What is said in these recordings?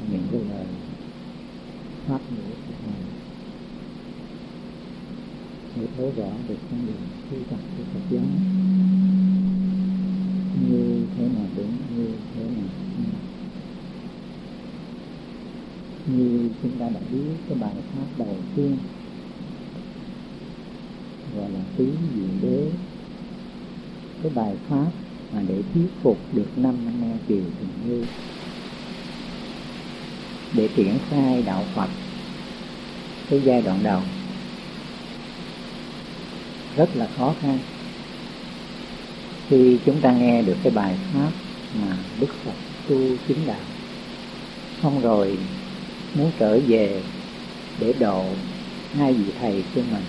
những cái lời pháp ngữ của Ngài để thấu rõ được con đường tu tập của Phật giáo như thế nào đúng, như thế nào sai. Như chúng ta đã biết cái bài pháp đầu tiên gọi là tứ diệu đế, cái bài pháp mà để thuyết phục được 5 anh em Kiều Tình Như để triển khai đạo Phật cái giai đoạn đầu rất là khó khăn. Khi chúng ta nghe được cái bài pháp mà Đức Phật tu chứng đạo, xong rồi muốn trở về để độ 2 vị thầy của mình,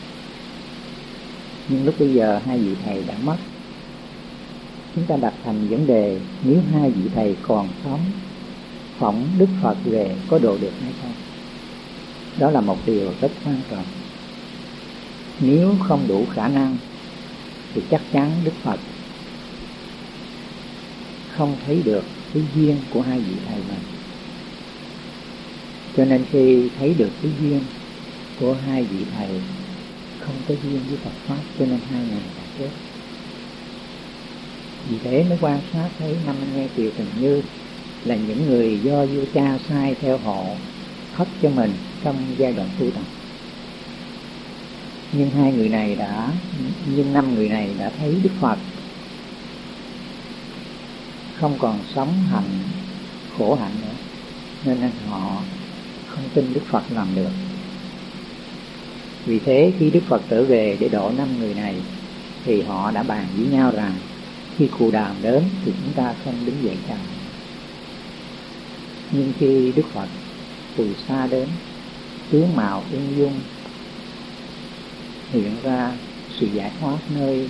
nhưng lúc bây giờ 2 vị thầy đã mất. Chúng ta đặt thành vấn đề, nếu 2 vị thầy còn sống, phỏng Đức Phật về có độ được hay không? Đó là một điều rất quan trọng. Nếu không đủ khả năng thì chắc chắn Đức Phật không thấy được cái duyên của 2 vị thầy mình. Cho nên khi thấy được cái duyên của 2 vị thầy không có duyên với Phật Pháp, cho nên 2 người đã chết. Vì thế mới quan sát thấy 5 anh em Kiều Tình Như là những người do vua cha sai theo hộ thất cho mình trong giai đoạn tu tập. Nhưng 5 người này đã thấy Đức Phật không còn sống hành khổ hạnh nữa, nên họ không tin Đức Phật làm được. Vì thế khi Đức Phật trở về để độ 5 người này thì họ đã bàn với nhau rằng khi Cù Đàm đến thì chúng ta không đứng dậy chào. Nhưng khi Đức Phật từ xa đến, tướng mạo ung dung hiện ra sự giải thoát nơi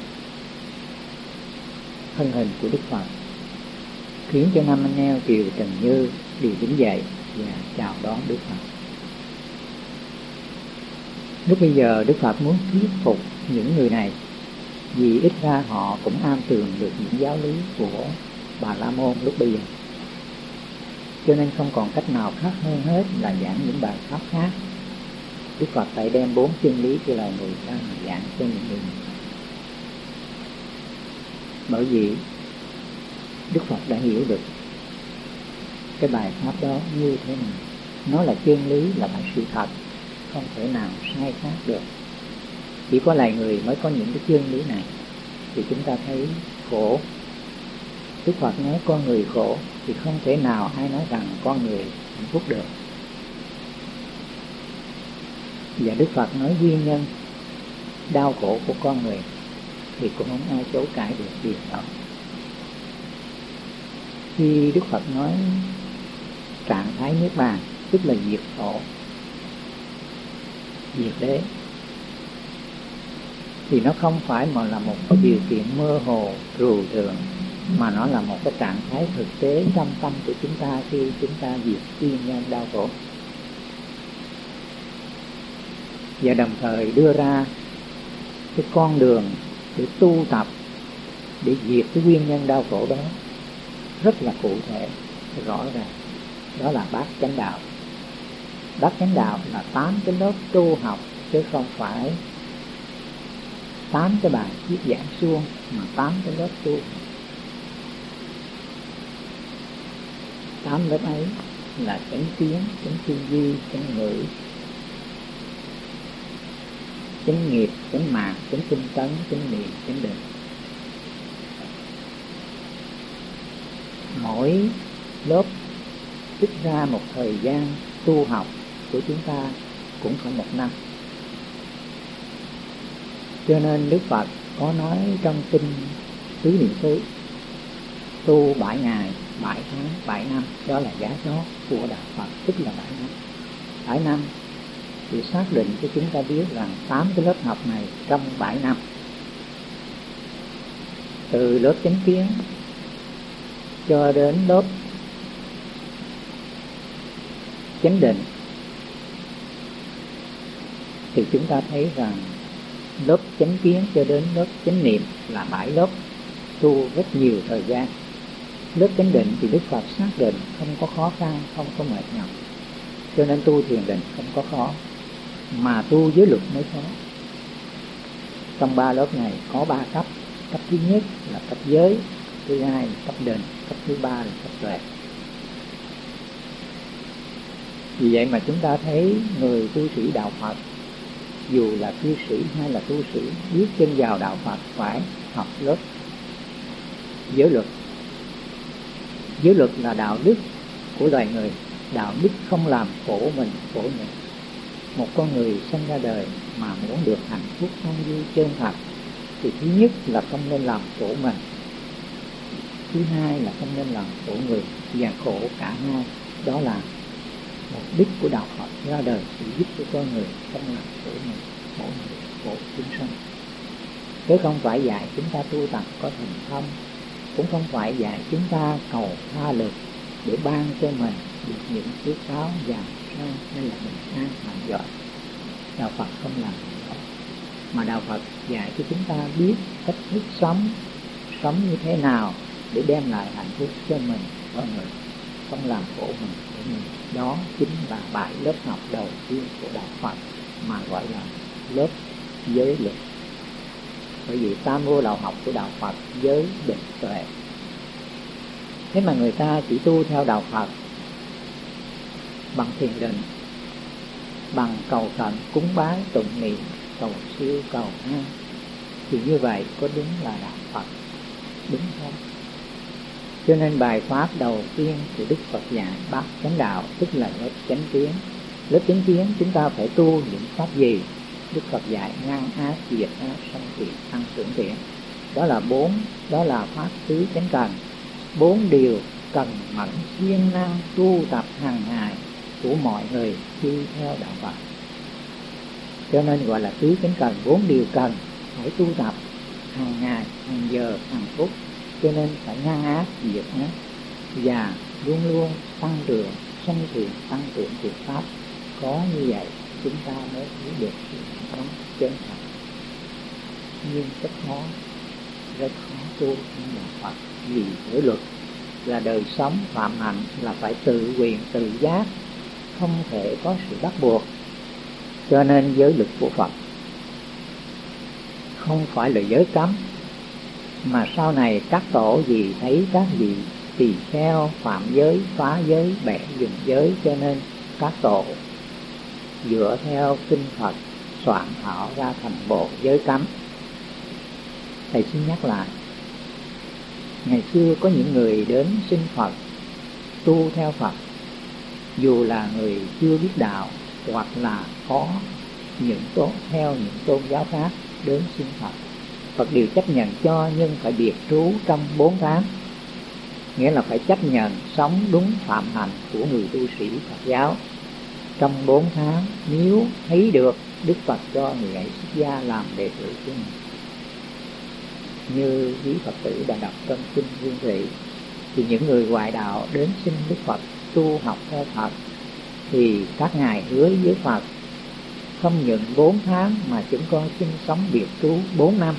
thân hình của Đức Phật, khiến cho 5 anh em Kiều Tình Như đều đứng dậy và chào đón Đức Phật. Lúc bây giờ Đức Phật muốn thuyết phục những người này, vì ít ra họ cũng am tường được những giáo lý của Bà La Môn lúc bây giờ. Cho nên không còn cách nào khác hơn hết là giảng những bài pháp khác. Đức Phật phải đem 4 chân lý của loài người ra mà giảng cho những người này. Bởi vì Đức Phật đã hiểu được cái bài pháp đó như thế nào. Nó là chân lý, là sự thật, không thể nào sai khác được. Chỉ có loài người mới có những cái chân lý này thì chúng ta thấy khổ. Đức Phật nói con người khổ thì không thể nào ai nói rằng con người hạnh phúc được. Và Đức Phật nói nguyên nhân đau khổ của con người thì cũng không ai chối cãi được điều đó. Khi Đức Phật nói trạng thái niết bàn, tức là diệt khổ, diệt đế, thì nó không phải mà là một cái điều kiện mơ hồ trừu tượng, mà nó là một cái trạng thái thực tế trong tâm của chúng ta khi chúng ta diệt nguyên nhân đau khổ. Và đồng thời đưa ra cái con đường để tu tập, để diệt cái nguyên nhân đau khổ đó rất là cụ thể, rõ ràng. Đó là bát chánh đạo. Bát chánh đạo là 8 cái lớp tu học, chứ không phải 8 cái bài viết giảng suông, mà 8 cái lớp tu. 8 lớp ấy là chánh kiến, chánh tư duy, chánh ngữ, chánh nghiệp, chánh mạc, chánh tinh tấn, chánh niệm, chánh định. Mỗi lớp trích ra một thời gian tu học của chúng ta cũng phải 1 năm. Cho nên Đức Phật có nói trong kinh Tứ Niệm xứ, tu 7 ngày, 7 tháng, 7 năm, đó là giá chót của đạo Phật, tức là 7 năm. 7 năm thì xác định cho chúng ta biết rằng 8 cái lớp học này trong 7 năm, từ lớp chánh kiến cho đến lớp chánh định, thì chúng ta thấy rằng lớp chánh kiến cho đến lớp chánh niệm là 7 lớp tu rất nhiều thời gian. Lớp chánh định thì Đức Phật xác định không có khó khăn, không có mệt nhọc, cho nên tu thiền định không có khó, mà tu giới luật mới khó. Trong 3 lớp này có 3 cấp. Cấp thứ nhất là cấp giới, thứ hai là cấp định, cấp thứ 3 là cấp tuệ. Vì vậy mà chúng ta thấy người tu sĩ đạo Phật, dù là cư sĩ hay là tu sĩ, bước chân vào đạo Phật phải học lớp giới luật. Giới luật là đạo đức của loài người, đạo đức không làm khổ mình, khổ người. Một con người sinh ra đời mà muốn được hạnh phúc an vui chân thật thì thứ nhất là không nên làm khổ mình, thứ hai là không nên làm khổ người, và khổ cả hai. Đó là mục đích của đạo Phật ra đời, để giúp cho con người không làm khổ mình, khổ người, khổ chúng sanh. Chứ không phải dạy chúng ta tu tập có thành thông, cũng không phải dạy chúng ta cầu tha lực để ban cho mình được những phước báo giàu sang hay là bình an mạnh giỏi. Đạo Phật không làm đó, mà đạo Phật dạy cho chúng ta biết cách thức sống như thế nào để đem lại hạnh phúc cho mình, con người, không làm khổ mình, của mình. Đó chính là 7 lớp học đầu tiên của đạo Phật mà gọi là lớp giới luật. Bởi vì tam vô lậu học của đạo Phật giới định tuệ. Thế mà người ta chỉ tu theo đạo Phật bằng thiền định, bằng cầu cận, cúng bái, tụng niệm, cầu siêu, cầu an, thì như vậy có đúng là đạo Phật? Đúng không? Cho nên bài pháp đầu tiên của Đức Phật dạy bát chánh đạo, tức là lớp chánh kiến. Lớp chánh kiến chúng ta phải tu những pháp gì? Đức Phật dạy ngăn ác, diệt ác, sanh thiện, tăng trưởng thiện. Đó là 4, đó là pháp tứ chánh cần. 4 điều cần mẫn siêng năng tu tập hàng ngày của mọi người khi theo đạo Phật. Cho nên gọi là tứ chánh cần, 4 điều cần phải tu tập hàng ngày, hàng giờ, hàng phút. Cho nên phải ngăn ác, diệt ác và luôn luôn tăng trưởng sanh thiện, tăng trưởng thiện pháp. Có như vậy chúng ta mới thấy được sự sống chân thật. Nhưng rất khó tu như đạo Phật, vì giới luật là đời sống phạm hạnh, là phải tự quyền tự giác, không thể có sự bắt buộc. Cho nên giới luật của Phật không phải là giới cấm, mà sau này các tổ gì thấy các vị tỳ kheo phạm giới, phá giới, bẻ dừng giới, cho nên các tổ dựa theo kinh Phật soạn thảo ra thành bộ giới cấm. Thầy xin nhắc lại, ngày xưa có những người đến xin Phật, tu theo Phật, dù là người chưa biết đạo hoặc là có theo những tôn giáo khác đến xin Phật, Phật đều chấp nhận cho, nhưng phải biệt trú trong 4 tháng. Nghĩa là phải chấp nhận sống đúng phạm hạnh của người tu sĩ Phật giáo trong 4 tháng. Nếu thấy được, Đức Phật cho người ấy xuất gia làm đệ tử của mình. Như quý Phật tử đã đọc trong kinh Nguyên Thủy, thì những người ngoại đạo đến xin Đức Phật tu học theo Phật, thì các ngài hứa với Phật không những 4 tháng mà chúng con xin sống biệt trú 4 năm.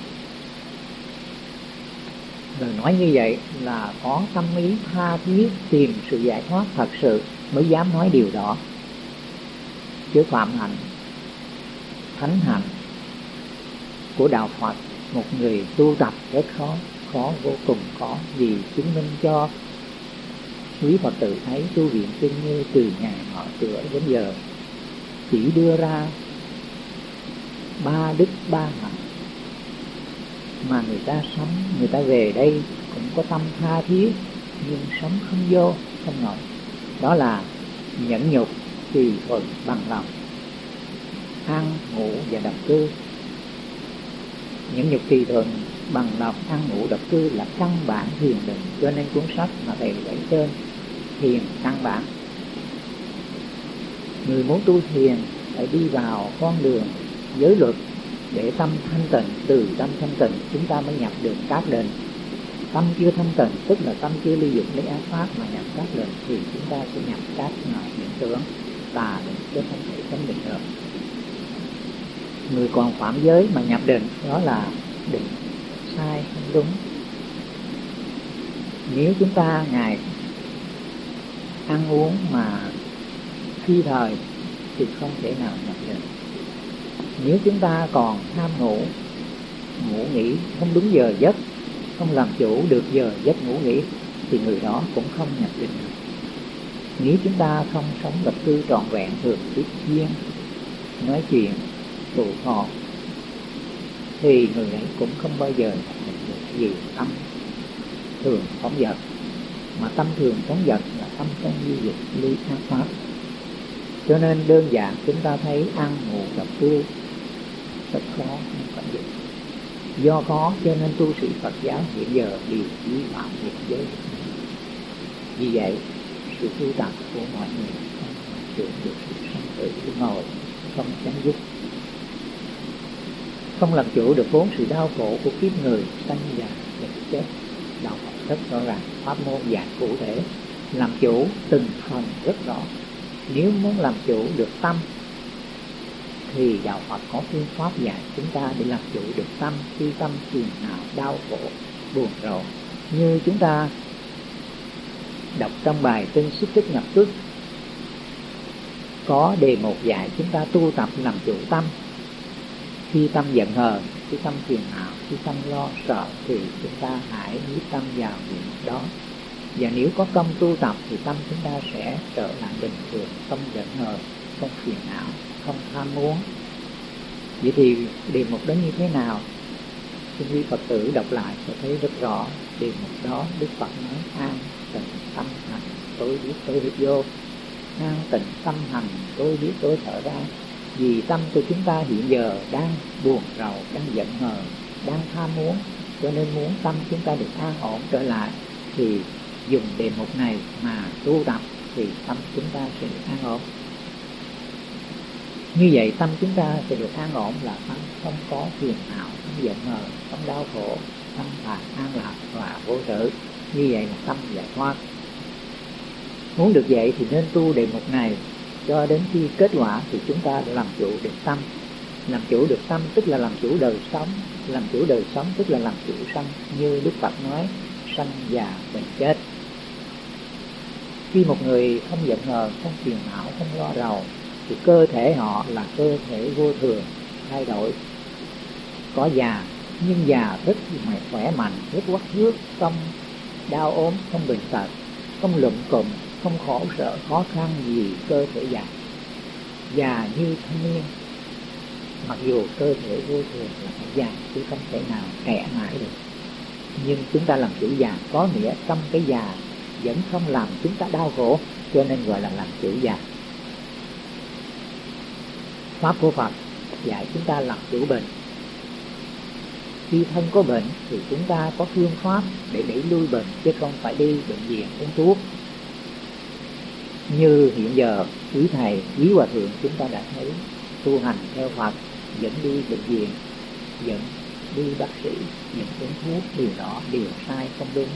Lời nói như vậy là có tâm ý tha thiết tìm sự giải thoát thật sự mới dám nói điều đó. Chứ phạm hạnh, thánh hạnh của đạo Phật, một người tu tập rất khó vô cùng khó. Vì chứng minh cho quý Phật tử thấy tu viện Kinh Như từ ngày mở cửa đến giờ chỉ đưa ra 3 đức 3 hạnh, mà người ta sống, người ta về đây cũng có tâm tha thiết nhưng sống không vô, không nổi. Đó là nhẫn nhục, tùy thuận, bằng lòng, ăn ngủ và độc cư. Nhẫn nhục, tùy thuận, bằng lòng, ăn ngủ, độc cư là căn bản thiền định. Cho nên cuốn sách mà thầy lấy tên Thiền Căn Bản. Người muốn tu thiền phải đi vào con đường giới luật để tâm thanh tịnh. Từ tâm thanh tịnh chúng ta mới nhập được các định. Tâm chưa thanh tịnh, tức là tâm chưa ly dục lấy ác pháp mà nhập các định, thì chúng ta sẽ nhập các loại định tưởng tà định, chứ không thể chánh định được. Người còn phạm giới mà nhập định, đó là định sai, không đúng. Nếu chúng ta ngày ăn uống mà phi thời thì không thể nào nhập định. Nếu chúng ta còn tham ngủ, ngủ nghỉ không đúng giờ giấc, không làm chủ được giờ giấc ngủ nghỉ, thì người đó cũng không nhập định được. Nếu chúng ta không sống lập cư trọn vẹn, thường tiếp duyên, nói chuyện, tụ họp, thì người ấy cũng không bao giờ nhập định được, vì tâm thường phóng dật. Mà tâm thường phóng dật là tâm trong duy dục ly ác pháp. Cho nên đơn giản chúng ta thấy ăn ngủ lập cư rất khó, không phải vậy. Do khó cho nên tu sĩ Phật giáo hiện giờ đều vi phạm việc giới. Vì vậy sự tu tập của mọi người không chịu được sự sanh tử ngồi, không chấm dứt, không làm chủ được vốn sự đau khổ của kiếp người sanh già bệnh chết. Đạo Phật rất rõ ràng, pháp môn dạy cụ thể, làm chủ từng phần rất rõ. Nếu muốn làm chủ được tâm thì đạo Phật có phương pháp dạy chúng ta để làm chủ được tâm. Khi tâm phiền não, đau khổ, buồn rầu, như chúng ta đọc trong bài Tinh Xích Tích Nhập Tức, có đề mục dạy chúng ta tu tập làm chủ tâm. Khi tâm giận hờn, khi tâm phiền não, khi tâm lo sợ thì chúng ta hãy nhiếp tâm vào điểm đó. Và nếu có công tu tập thì tâm chúng ta sẽ trở lại bình thường, không giận hờn, không phiền não, không tham muốn. Vậy thì đề mục đó như thế nào? Xin quý Phật tử đọc lại sẽ thấy rất rõ. Đề mục đó Đức Phật nói an tịnh tâm hành, tôi biết tôi hít vô. An tịnh tâm hành, tôi biết tôi thở ra. Vì tâm của chúng ta hiện giờ đang buồn rầu, đang giận hờn, đang tham muốn, cho nên muốn tâm chúng ta được an ổn trở lại thì dùng đề mục này mà tu tập thì tâm chúng ta sẽ được an ổn. Như vậy tâm chúng ta sẽ được an ổn là tâm không có phiền não, không giận hờn, không đau khổ, tâm là an lạc và vô tử. Như vậy là tâm giải thoát. Muốn được vậy thì nên tu đề mục này cho đến khi kết quả thì chúng ta làm chủ được tâm. Làm chủ được tâm tức là làm chủ đời sống. Làm chủ đời sống tức là làm chủ sanh. Như Đức Phật nói, sanh già bệnh chết. Khi một người không giận hờn, không phiền não, không lo rầu thì cơ thể họ là cơ thể vô thường, thay đổi. Có già, nhưng già rất khỏe mạnh, rất quắc thước, không đau ốm, không bệnh tật, không lụm cụm, không khổ sở, khó khăn gì cơ thể già. Già như thanh niên, mặc dù cơ thể vô thường là phải già chứ không thể nào trẻ mãi được. Nhưng chúng ta làm chủ già có nghĩa trong cái già vẫn không làm chúng ta đau khổ, cho nên gọi là làm chủ già. Pháp của Phật dạy chúng ta làm chủ bệnh. Khi thân có bệnh thì chúng ta có phương pháp để đẩy lui bệnh, chứ không phải đi bệnh viện uống thuốc. Như hiện giờ quý thầy, quý hòa thượng chúng ta đã thấy tu hành theo Phật dẫn đi bệnh viện, dẫn đi bác sĩ, dẫn uống thuốc, điều đó điều sai, không đúng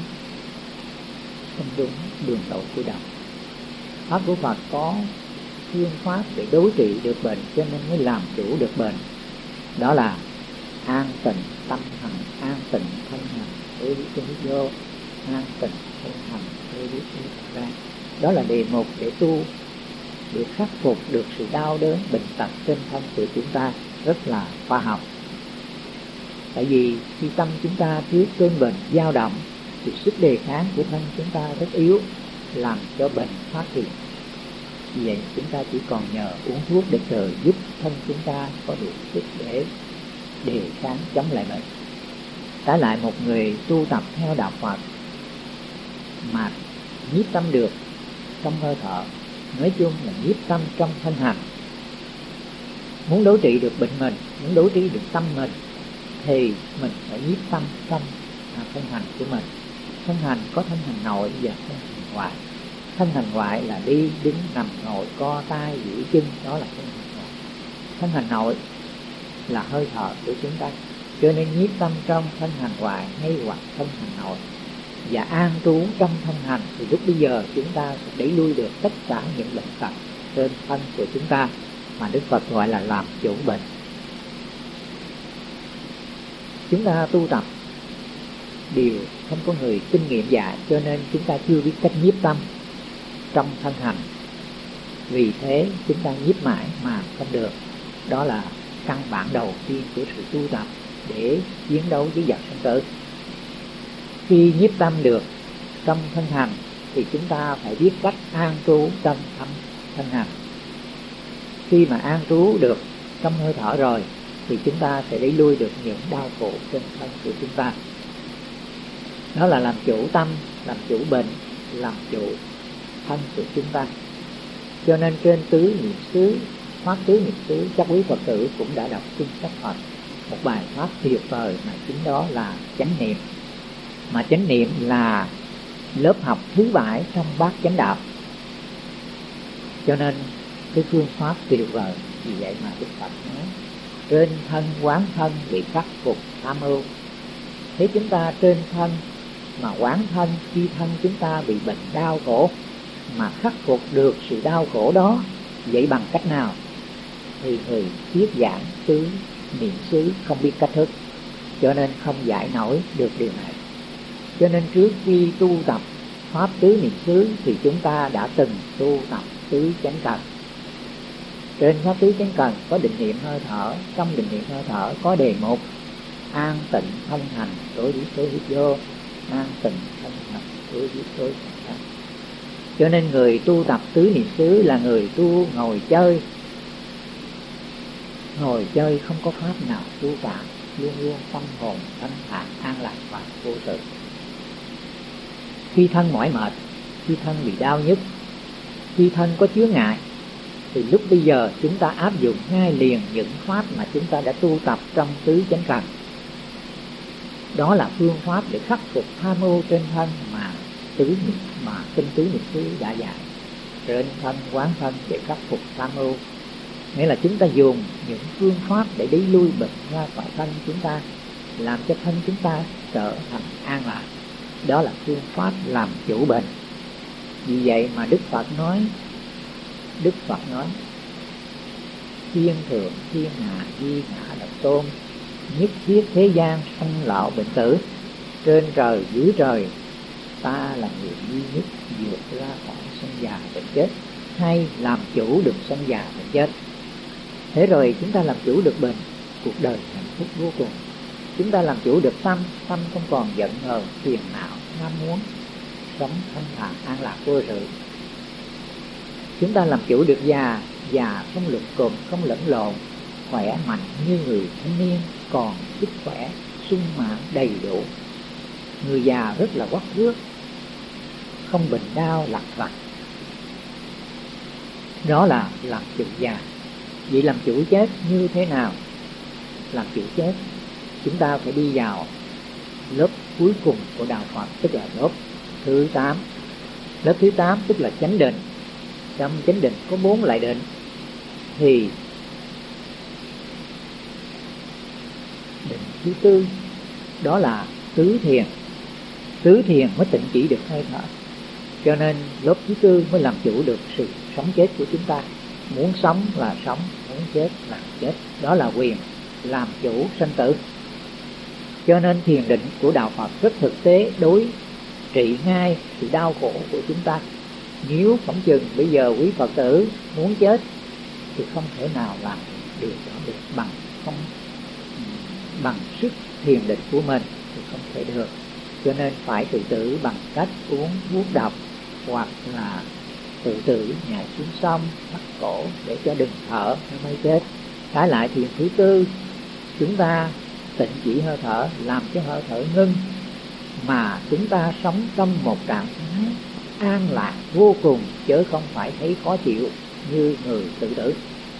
đường lối của đạo. Pháp của Phật có phương pháp để đối trị được bệnh, cho nên mới làm chủ được bệnh. Đó là an tịnh tâm hành, an tịnh thân hành, tôi biết tôi hít vô, an tịnh thân hành, tôi biết tôi hít ra. Đó là đề mục để tu, để khắc phục được sự đau đớn, bệnh tật trên thân của chúng ta, rất là khoa học. Tại vì khi tâm chúng ta trước cơn bệnh dao động thì sức đề kháng của thân chúng ta rất yếu, làm cho bệnh phát triển. Vì vậy chúng ta chỉ còn nhờ uống thuốc để trợ giúp thân chúng ta có đủ sức để đề kháng chống lại bệnh. Trái lại một người tu tập theo đạo Phật mà nhiếp tâm được trong hơi thở, nói chung là nhiếp tâm trong thân hành. Muốn đối trị được bệnh mình, muốn đối trị được tâm mình thì mình phải nhiếp tâm trong thân hành của mình. Thân hành có thân hành nội và thân hành ngoại. Thân hành ngoại là đi, đứng, nằm, ngồi, co tay, duỗi chân, đó là thân hành ngoại. Thân hành nội là hơi thở của chúng ta, cho nên nhiếp tâm trong thân hành ngoại hay hoặc thân hành nội và an trú trong thân hành thì lúc bây giờ chúng ta sẽ đẩy lui được tất cả những bệnh tật trên thân của chúng ta mà Đức Phật gọi là làm chủ bệnh. Chúng ta tu tập đều không có người kinh nghiệm dạy, cho nên chúng ta chưa biết cách nhiếp tâm trong thân hành. Vì thế chúng ta nhiếp mãi mà không được. Đó là căn bản đầu tiên của sự tu tập để chiến đấu với vật sinh tử. Khi nhiếp tâm được trong thân hành thì chúng ta phải biết cách an trú trong thân hành. Khi mà an trú được trong hơi thở rồi thì chúng ta sẽ đẩy lui được những đau khổ trên thân của chúng ta. Đó là làm chủ tâm, làm chủ bệnh, làm chủ thân của chúng ta. Cho nên trên tứ niệm xứ, pháp tứ niệm xứ, các quý Phật tử cũng đã đọc kinh sách Phật một bài pháp tuyệt vời, mà chính đó là chánh niệm. Mà chánh niệm là lớp học thứ 7 trong bát chánh đạo. Cho nên cái phương pháp tuyệt vời. Vì vậy mà Đức Phật nói trên thân quán thân bị khắc phục tham ưu. Thế chúng ta trên thân mà quán thân, khi thân chúng ta bị bệnh đau khổ mà khắc phục được sự đau khổ đó, vậy bằng cách nào? Thì người thuyết giảng tứ niệm xứ không biết cách thức, cho nên không giải nổi được điều này. Cho nên trước khi tu tập pháp tứ niệm xứ thì chúng ta đã từng tu tập tứ chánh cần. Trên pháp tứ chánh cần có định niệm hơi thở, trong định niệm hơi thở có đề mục an tịnh thân hành đối với số hít vô, an tịnh thân hành đối với số hít ra. Cho nên người tu tập tứ niệm xứ là người tu ngồi chơi. Ngồi chơi không có pháp nào tu cả, luôn luôn tâm hồn thanh thản an lạc và vô tự. Khi thân mỏi mệt, khi thân bị đau nhức, khi thân có chướng ngại, thì lúc bây giờ chúng ta áp dụng ngay liền những pháp mà chúng ta đã tu tập trong tứ chánh cần. Đó là phương pháp để khắc phục tham ưu trên thân mà kinh tứ niệm xứ đã dạy. Trên thân quán thân để khắc phục tham ưu, nghĩa là chúng ta dùng những phương pháp để đẩy lui bệnh ra khỏi thân chúng ta, làm cho thân chúng ta trở thành an lạc. Đó là phương pháp làm chủ bệnh. Vì vậy mà Đức Phật nói thiên thượng thiên hạ di ngã độc tôn, nhất thiết thế gian sanh lão bệnh tử. Trên trời dưới trời, ta là người duy nhất vượt ra khỏi sanh già bệnh chết, hay làm chủ được sanh già bệnh chết. Thế rồi chúng ta làm chủ được bệnh, cuộc đời hạnh phúc vô cùng. Chúng ta làm chủ được tâm không còn giận hờn, phiền não, ham muốn, sống thanh thản an lạc vô sự. Chúng ta làm chủ được già không luẩn cộm, không lẫn lộn, khỏe mạnh như người thanh niên, còn sức khỏe sung mãn đầy đủ. Người già rất là quắc thước, không bệnh đau lặt vặt. Đó là làm chủ già. Vậy làm chủ chết như thế nào? Làm chủ chết, chúng ta phải đi vào lớp cuối cùng của đạo Phật, tức là lớp thứ 8. Lớp thứ 8 tức là chánh định. Trong chánh định có 4 loại định. Thì định thứ 4 đó là tứ thiền. Tứ thiền mới tịnh chỉ được hơi thở. Cho nên lớp thứ 4 mới làm chủ được sự sống chết của chúng ta. Muốn sống là sống, muốn chết là chết. Đó là quyền làm chủ sanh tử. Cho nên thiền định của đạo Phật rất thực tế, đối trị ngay sự đau khổ của chúng ta. Nếu phỏng chừng bây giờ quý Phật tử muốn chết thì không thể nào làm được đó được bằng sức thiền định của mình thì không thể được. Cho nên phải tự tử bằng cách uống thuốc độc, hoặc là tự tử nhảy xuống sông thắt cổ để cho đừng thở nó mới chết. Trái lại thiền thứ 4, chúng ta tịnh chỉ hơi thở, làm cho hơi thở ngưng, mà chúng ta sống trong một trạng thái an lạc vô cùng, chứ không phải thấy khó chịu như người tự tử.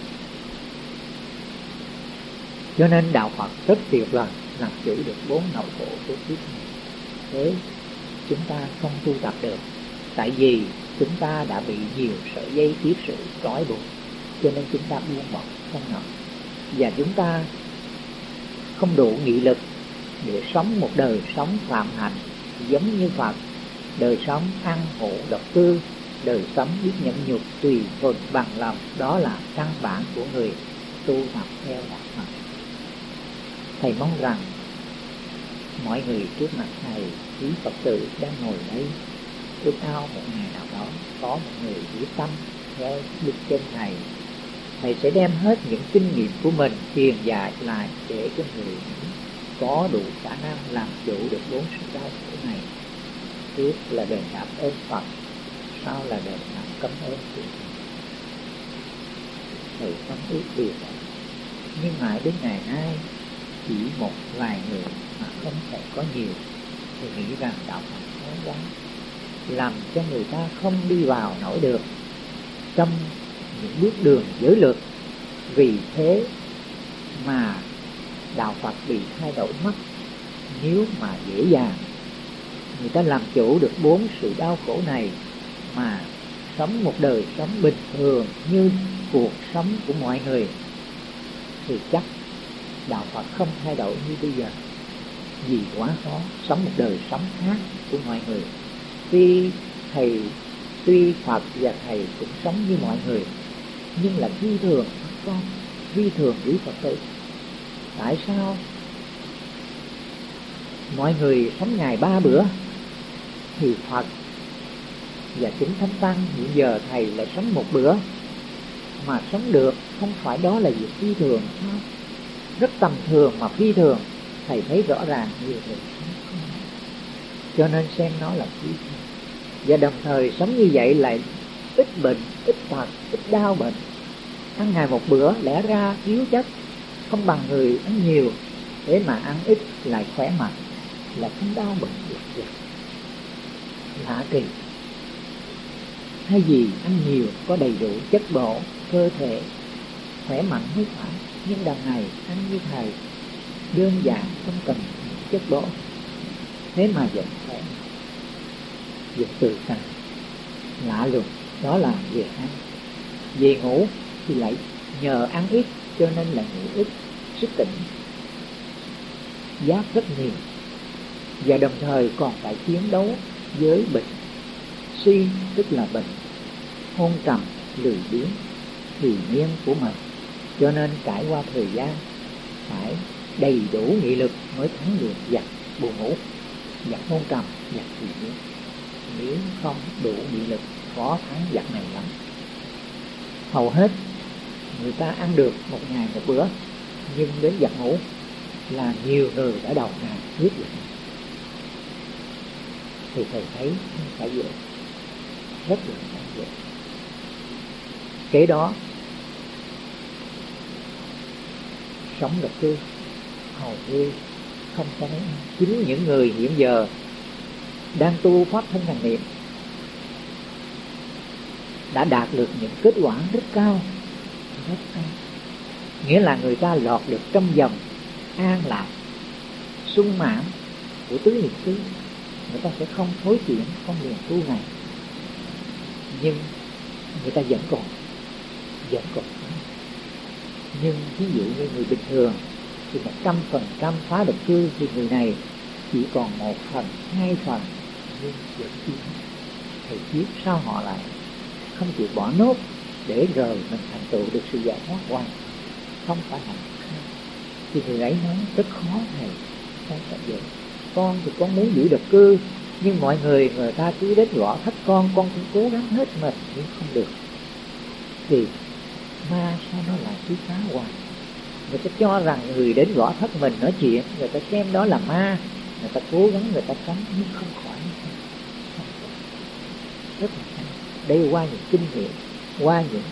Cho nên đạo Phật rất tuyệt vời, làm chủ được 4 nỗi khổ của kiếp này. Thế chúng ta không tu tập được, tại vì chúng ta đã bị nhiều sợi dây kiết sử trói buộc, cho nên chúng ta buông bỏ không nổi. Và chúng ta không đủ nghị lực để sống một đời sống phạm hạnh giống như Phật. Đời sống ăn hổ độc cư, đời sống biết nhẫn nhục tùy thuận bằng lòng. Đó là căn bản của người tu tập theo đạo Phật. Thầy mong rằng mọi người trước mặt thầy, quý Phật tử đang ngồi đây, ước ao một ngày nào đó có một người quyết tâm theo bước chân thầy. Thầy sẽ đem hết những kinh nghiệm của mình truyền dạy lại để cho người có đủ khả năng làm chủ được 4 sự đau khổ này. Trước là đền đáp ơn Phật, sau là đền đáp cảm ơn Thầy. Thầy không ước điều đó, nhưng mãi đến ngày nay chỉ một vài người mà không thể có nhiều, thì nghĩ rằng đạo Phật khó quá, làm cho người ta không đi vào nổi được trong những bước đường giới luật. Vì thế mà đạo Phật bị thay đổi mất. Nếu mà dễ dàng người ta làm chủ được 4 sự đau khổ này mà sống một đời sống bình thường như cuộc sống của mọi người, thì chắc đạo Phật không thay đổi như bây giờ. Vì quá khó sống một đời sống khác của mọi người. Tuy Phật và Thầy cũng sống như mọi người, nhưng là phi thường con, phi thường với Phật tử. Tại sao mọi người sống ngày 3 bữa thì Phật và chính Thánh Tăng hiện giờ Thầy lại sống 1 bữa mà sống được? Không phải đó là việc phi thường sao? Rất tầm thường mà phi thường. Thầy thấy rõ ràng như vậy, cho nên xem nó là phi thường. Và đồng thời sống như vậy lại ít bệnh, ít tật, ít đau bệnh. Ăn ngày 1 bữa lẽ ra thiếu chất, không bằng người ăn nhiều, thế mà ăn ít lại khỏe mạnh, là không đau bệnh được. Lạ kỳ. Thay vì ăn nhiều có đầy đủ chất bổ, cơ thể khỏe mạnh mới phải. Nhưng đằng này ăn như Thầy đơn giản, không cần chất bổ, thế mà vẫn khỏe mạnh, vẫn tự tại. Lạ lùng. Đó là về ăn. Về ngủ thì lại nhờ ăn ít cho nên là ngủ ít, sức tỉnh giác rất nhiều, và đồng thời còn phải chiến đấu với bệnh si, tức là bệnh hôn trầm, lười biếng, thùy miên của mình. Cho nên trải qua thời gian phải đầy đủ nghị lực mới thắng được giặc buồn ngủ, giặc hôn trầm, giặc thùy miên. Nếu không đủ nghị lực khó thắng giặc này lắm. Hầu hết người ta ăn được 1 ngày 1 bữa, nhưng đến giặc ngủ là nhiều người đã đầu hàng quyết liệt. Thì Thầy thấy không phải dễ, rất là không dễ. Kế đó sống lập cư hầu như không có mấy. Chính những người hiện giờ đang tu pháp thân hành niệm đã đạt được những kết quả rất cao, rất cao. Nghĩa là người ta lọt được trong vòng an lạc, sung mãn của tứ niệm xứ. Người ta sẽ không thối chuyển, không liền tu này. Nhưng người ta vẫn còn. Nhưng ví dụ như người bình thường thì 100% phá được cư, thì người này chỉ còn 1/2 phần, nhưng vẫn chưa. Thầy biết sao họ lại không chịu bỏ nốt để rồi mình thành tựu được sự giải thoát hoàn, không phải hạnh phúc. Thì người ấy nói rất khó Thầy, không phải vậy. Con thì con muốn giữ được cư, nhưng mọi người ta cứ đến gõ thách con cũng cố gắng hết mình nhưng không được. Thì ma sao nó lại cứ phá hoài? Người ta cho rằng người đến gõ thách mình nói chuyện, người ta xem đó là ma, người ta cố gắng người ta tránh nhưng không khỏi. Rất là hay. Đây qua những kinh nghiệm, qua những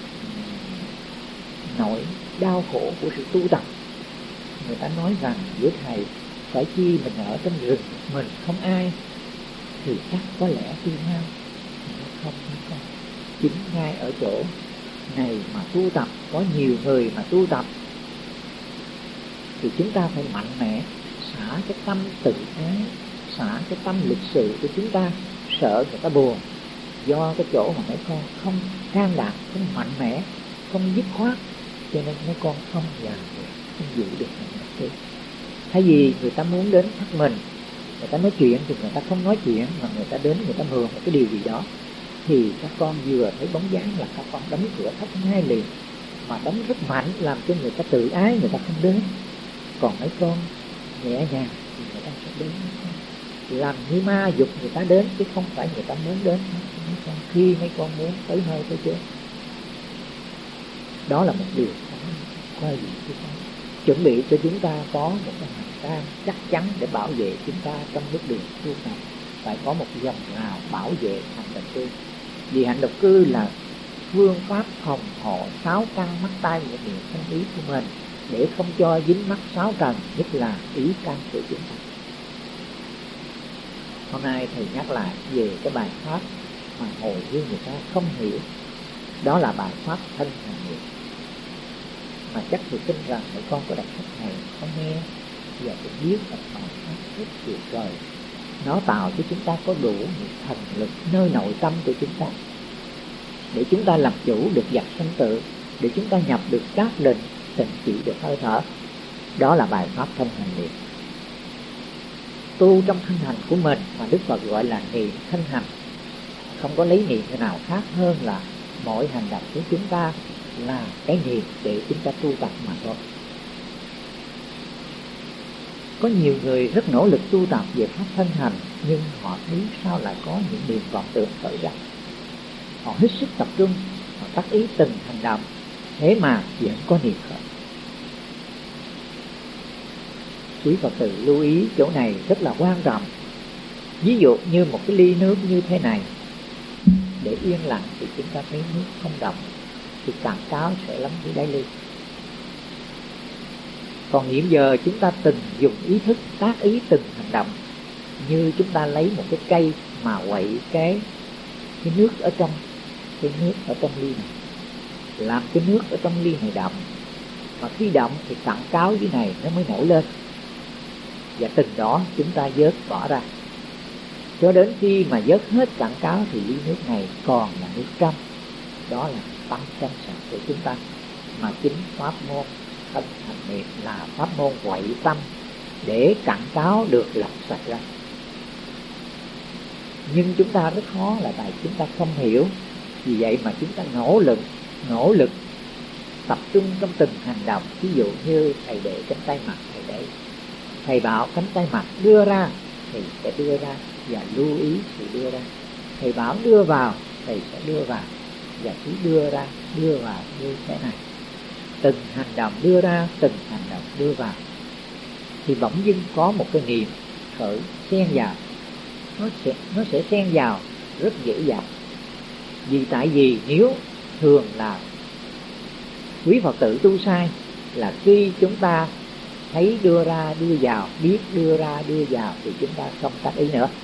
nỗi đau khổ của sự tu tập. Người ta nói rằng giữa Thầy phải chi mình ở trong rừng, mình không ai, thì chắc có lẽ tương nhau. Không. Chính ngay ở chỗ này mà tu tập, có nhiều người mà tu tập, thì chúng ta phải mạnh mẽ xả cái tâm tự ái, xả cái tâm lịch sự của chúng ta. Sợ người ta buồn, do cái chỗ mà mấy con không can đảm, không mạnh mẽ, không dứt khoát, cho nên mấy con không làm được, không giữ được mình. Thay vì người ta muốn đến thắt mình, người ta nói chuyện thì người ta không nói chuyện, mà người ta đến người ta mượn một cái điều gì đó, thì các con vừa thấy bóng dáng là các con đóng cửa thắt ngay liền, mà đóng rất mạnh làm cho người ta tự ái, người ta không đến. Còn mấy con nhẹ nhàng thì người ta sẽ đến. Làm như ma dục người ta đến, chứ không phải người ta muốn đến. Khi mấy con muốn tới nơi tới chốn. Đó là một điều có gì chứ không. Chuẩn bị cho chúng ta có một cái hành trang chắc chắn để bảo vệ chúng ta trong bước đường tu tập. Phải có một dòng nào bảo vệ hành độc cư. Vì hành độc cư là phương pháp phòng hộ 6 căn mắt tai mũi miệng thân ý của mình, để không cho dính mắc 6 trần, nhất là ý căn của chúng ta. Hôm nay thầy nhắc lại về cái bài pháp mà hồi hương người ta không hiểu. Đó là bài pháp thân hành niệm. Mà chắc thầy tin rằng mấy con có đọc sách này, có nghe và cũng biết là bài pháp rất tuyệt vời. Nó tạo cho chúng ta có đủ một thần lực nơi nội tâm của chúng ta, để chúng ta làm chủ được vật sanh tử, để chúng ta nhập được các định, tỉnh chỉ được hơi thở. Đó là bài pháp thân hành niệm. Tu trong thân hành của mình mà Đức Phật gọi là niệm thân hành. Không có lấy niệm nào khác hơn là mỗi hành động của chúng ta là cái niệm để chúng ta tu tập mà thôi. Có nhiều người rất nỗ lực tu tập về pháp thân hành, nhưng họ thấy sao lại có những niềm vọng tưởng khởi ra. Họ hết sức tập trung, họ tác ý từng hành động, thế mà vẫn có niệm khởi. Quý Phật tử lưu ý chỗ này rất là quan trọng. Ví dụ như một cái ly nước như thế này, để yên lặng thì chúng ta thấy nước không động, thì cạn cáo sẽ lắm dưới đáy ly. Còn hiện giờ chúng ta từng dùng ý thức tác ý từng hành động, như chúng ta lấy một cái cây mà quậy cái nước ở trong ly này, làm cái nước ở trong ly này động. Mà khi động thì cặn cáo dưới này nó mới nổi lên, và từng đó chúng ta vớt bỏ ra, cho đến khi mà vớt hết cặn cáo thì ly nước này còn là nước trong. Đó là tâm trong sạch của chúng ta. Mà chính pháp môn thân hành niệm là pháp môn quậy tâm để cặn cáo được lọc sạch ra. Nhưng chúng ta rất khó là tại chúng ta không hiểu. Vì vậy mà chúng ta nỗ lực tập trung trong từng hành động. Ví dụ như thầy để cánh tay mặt, thầy bảo cánh tay mặt đưa ra, thầy sẽ đưa ra và lưu ý sự đưa ra. Thầy bảo đưa vào, thầy sẽ đưa vào và cứ đưa ra, đưa vào như thế này. Từng hành động đưa ra, từng hành động đưa vào, thì bỗng dưng có một cái niệm khởi xen vào. Nó sẽ xen vào rất dễ dàng. Tại vì nếu thường là quý Phật tử tu sai, là khi chúng ta thấy đưa ra đưa vào, biết đưa ra đưa vào, thì chúng ta không tác ý nữa.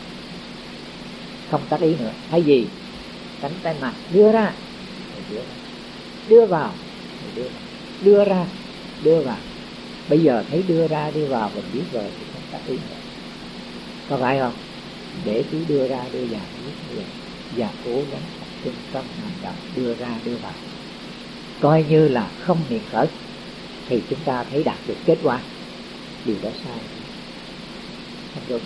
Thay vì cánh tay mặt đưa ra, đưa vào, đưa ra, đưa vào. Bây giờ thấy đưa ra đưa vào mình biết rồi thì không tác ý nữa. Có phải không? Để cứ đưa ra đưa vào, và cố gắng tập trung trong hành động đưa ra đưa vào, coi như là không niệm khởi, thì chúng ta thấy đạt được kết quả. Điều đó sai, không đúng.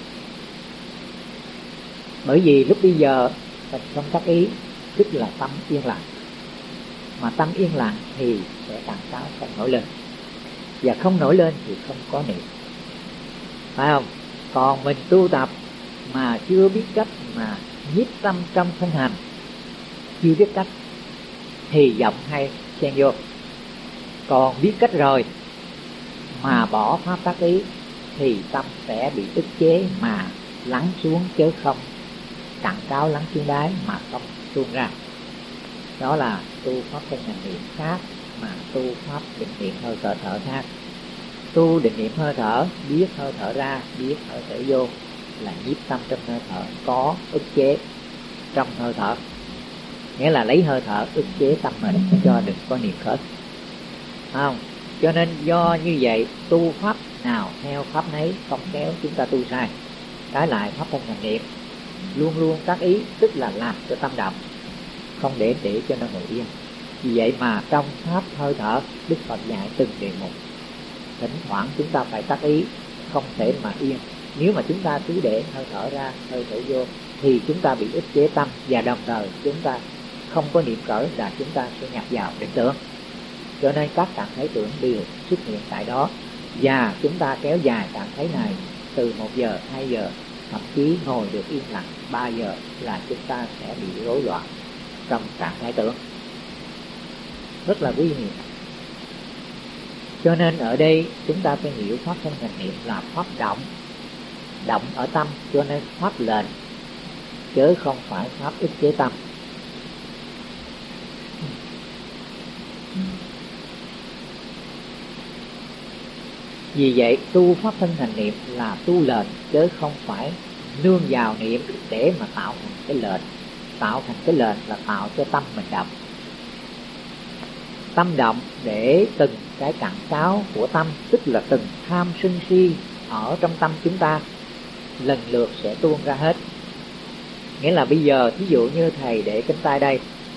Bởi vì lúc bây giờ mình không tác ý, tức là tâm yên lặng. Mà tâm yên lặng thì sẽ tàn cáo không nổi lên, và không nổi lên thì không có niệm, phải không? Còn mình tu tập mà chưa biết cách mà nhiếp tâm trong thân hành, chưa biết cách thì vọng hay xen vô. Còn biết cách rồi mà bỏ pháp tác ý thì tâm sẽ bị ức chế mà lắng xuống, chứ không cặn cáo lắng xuống đáy mà không tuôn ra. Đó là tu pháp thân hành niệm khác, mà tu pháp định niệm hơi thở khác. Tu định niệm hơi thở, biết hơi thở ra, biết hơi thở vô, là nhiếp tâm trong hơi thở, có ức chế trong hơi thở, nghĩa là lấy hơi thở ức chế tâm mình cho đừng có niệm khởi, không? Cho nên do như vậy, tu pháp nào theo pháp nấy, không kéo chúng ta tu sai. Trái lại pháp thân hành niệm luôn luôn tác ý, tức là làm cho tâm động, không để cho nó ngồi yên. Vì vậy mà trong pháp hơi thở, Đức Phật dạy từng đề mục. Thỉnh thoảng chúng ta phải tác ý, không thể mà yên. Nếu mà chúng ta cứ để hơi thở ra, hơi thở vô, thì chúng ta bị ức chế tâm, và đồng thời chúng ta không có niệm khởi, là chúng ta sẽ nhập vào định tưởng. Cho nên các trạng thái tưởng đều xuất hiện tại đó, và chúng ta kéo dài trạng thái này từ 1 giờ, 2 giờ, thậm chí ngồi được yên lặng 3 giờ là chúng ta sẽ bị rối loạn trong trạng thái tưởng, rất là nguy hiểm. Cho nên ở đây chúng ta phải hiểu pháp thân hành niệm là pháp động, động ở tâm, cho nên pháp lệnh chứ không phải pháp ức chế tâm. Vì vậy tu pháp thân hành niệm là tu lệnh chứ không phải nương vào niệm để mà tạo thành cái lệnh. Tạo thành cái lệnh là tạo cho tâm mình động. Tâm động để từng cái cặn cáo của tâm, tức là từng tham sân si ở trong tâm chúng ta lần lượt sẽ tuôn ra hết. Nghĩa là bây giờ thí dụ như thầy để cánh tay đây,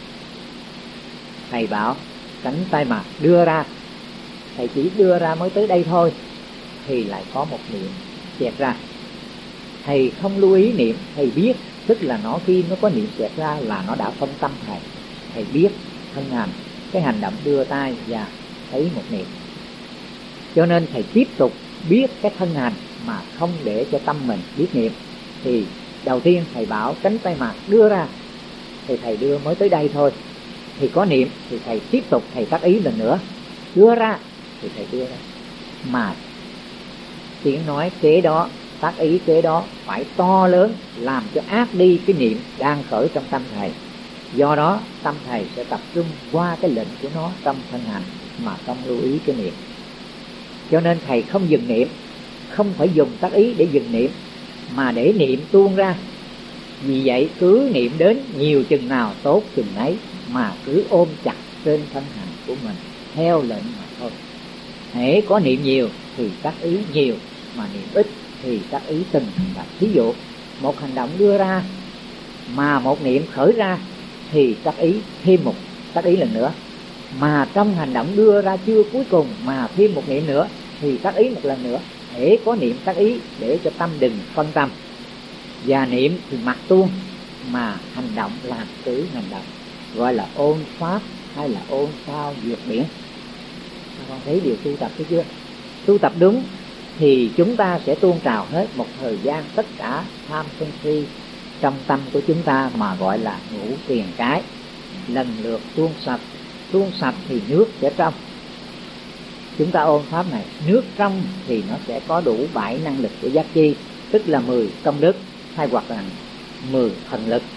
thầy bảo cánh tay mà đưa ra, thầy chỉ đưa ra mới tới đây thôi thì lại có một niệm xẹt ra. Thầy không lưu ý niệm, thầy biết, tức là nó khi nó có niệm xẹt ra là nó đã phân tâm thầy. Thầy biết thân hành, cái hành động đưa tay và thấy một niệm. Cho nên thầy tiếp tục biết cái thân hành mà không để cho tâm mình biết niệm. Thì đầu tiên thầy bảo cánh tay mặt đưa ra, thì thầy đưa mới tới đây thôi. Thì có niệm thì thầy tiếp tục thầy tác ý lần nữa, đưa ra thì thầy đưa ra. Mà tiếng nói kế đó, tác ý kế đó phải to lớn, làm cho át đi cái niệm đang khởi trong tâm thầy. Do đó tâm thầy sẽ tập trung qua cái lệnh của nó trong thân hành mà không lưu ý cái niệm. Cho nên thầy không dừng niệm, không phải dùng tác ý để dừng niệm, mà để niệm tuôn ra. Vì vậy cứ niệm đến nhiều chừng nào tốt chừng ấy, mà cứ ôm chặt trên thân hành của mình theo lệnh mà thôi. Hễ có niệm nhiều thì tác ý nhiều, mà niệm ít thì tác ý từng hành động. Ví dụ một hành động đưa ra mà một niệm khởi ra thì tác ý thêm một tác ý lần nữa. Mà trong hành động đưa ra chưa cuối cùng mà thêm một niệm nữa thì tác ý một lần nữa. Hễ có niệm tác ý để cho tâm đừng phân tâm. Và niệm thì mặc tuôn, mà hành động làm cứ hành động, gọi là ôn pháp hay là ôn sao vượt biển. Con thấy điều tu tập thấy chưa? Tu tập đúng thì chúng ta sẽ tuôn trào hết một thời gian tất cả tham sân si trong tâm của chúng ta, mà gọi là ngũ tiền cái, lần lượt tuôn sạch. Tuôn sạch thì nước sẽ trong. Chúng ta ôn pháp này, nước trong thì nó sẽ có đủ 7 năng lực của giác chi, tức là 10 công đức hay hoặc là 10 thần lực.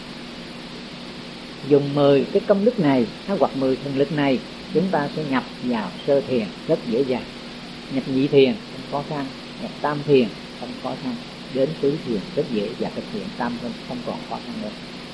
Dùng 10 cái công đức này hay hoặc 10 thần lực này, chúng ta sẽ nhập vào sơ thiền rất dễ dàng, nhập nhị thiền không khó khăn, nhập tam thiền không khó khăn, đến tứ thiền rất dễ và thực hiện tam không còn khó khăn nữa.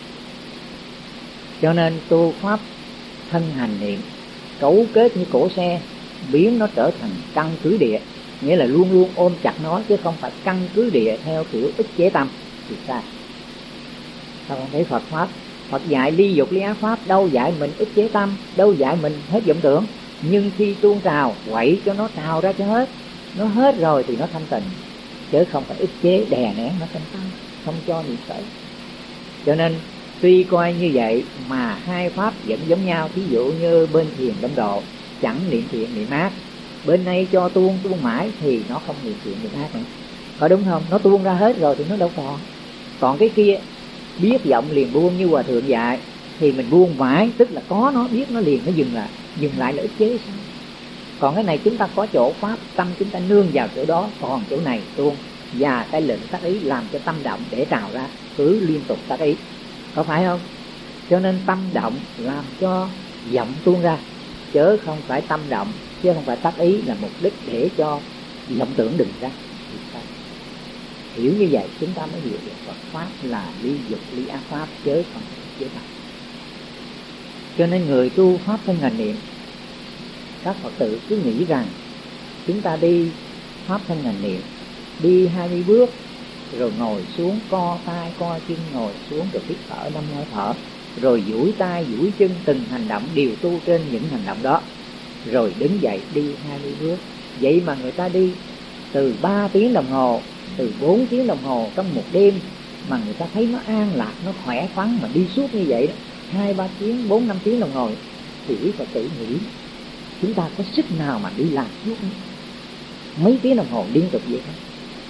Cho nên tu pháp thân hành niệm cấu kết như cổ xe, biến nó trở thành căn cứ địa, nghĩa là luôn luôn ôm chặt nó, chứ không phải căn cứ địa theo kiểu ức chế tâm thì sai. Sao con thấy Phật pháp, Phật dạy ly dục ly ác pháp, đâu dạy mình ức chế tâm, đâu dạy mình hết vọng tưởng. Nhưng khi tuôn trào, quậy cho nó trào ra cho hết, nó hết rồi thì nó thanh tịnh, chứ không phải ức chế đè nén nó thanh tâm, không cho niệm khởi. Cho nên tuy coi như vậy mà hai pháp vẫn giống nhau. Thí dụ như bên thiền đông độ chẳng niệm thiện niệm ác, bên này cho tuôn mãi thì nó không niệm thiện niệm ác nữa, có đúng không? Nó tuôn ra hết rồi thì nó đâu còn cái kia biết vọng liền buông như hòa thượng dạy, thì mình buông mãi, tức là có nó biết nó liền, nó dừng lại là ức chế sao? Còn cái này chúng ta có chỗ pháp, tâm chúng ta nương vào chỗ đó, còn chỗ này tuôn, và cái lệnh tác ý làm cho tâm động để trào ra, cứ liên tục tác ý, có phải không? Cho nên tâm động làm cho vọng tuôn ra, chứ không phải tâm động, chứ không phải tác ý là mục đích để cho vọng tưởng đừng ra. Hiểu như vậy chúng ta mới hiểu được Phật pháp là ly dục ly ác pháp, chứ không phải chế tâm. Cho nên người tu pháp thân hành niệm, các Phật tử cứ nghĩ rằng chúng ta đi pháp thân hành niệm, đi 20 bước rồi ngồi xuống, co tay co chân, ngồi xuống rồi hít thở 5 hơi thở, rồi duỗi tay duỗi chân, từng hành động đều tu trên những hành động đó, rồi đứng dậy đi 20 bước. Vậy mà người ta đi từ 3 tiếng đồng hồ, từ 4 tiếng đồng hồ trong một đêm, mà người ta thấy nó an lạc, nó khỏe khoắn, mà đi suốt như vậy đó, 2-3 tiếng, 4-5 tiếng đồng hồ, thì quý Phật tử nghĩ chúng ta có sức nào mà đi làm suốt mấy tiếng đồng hồ liên tục vậy không?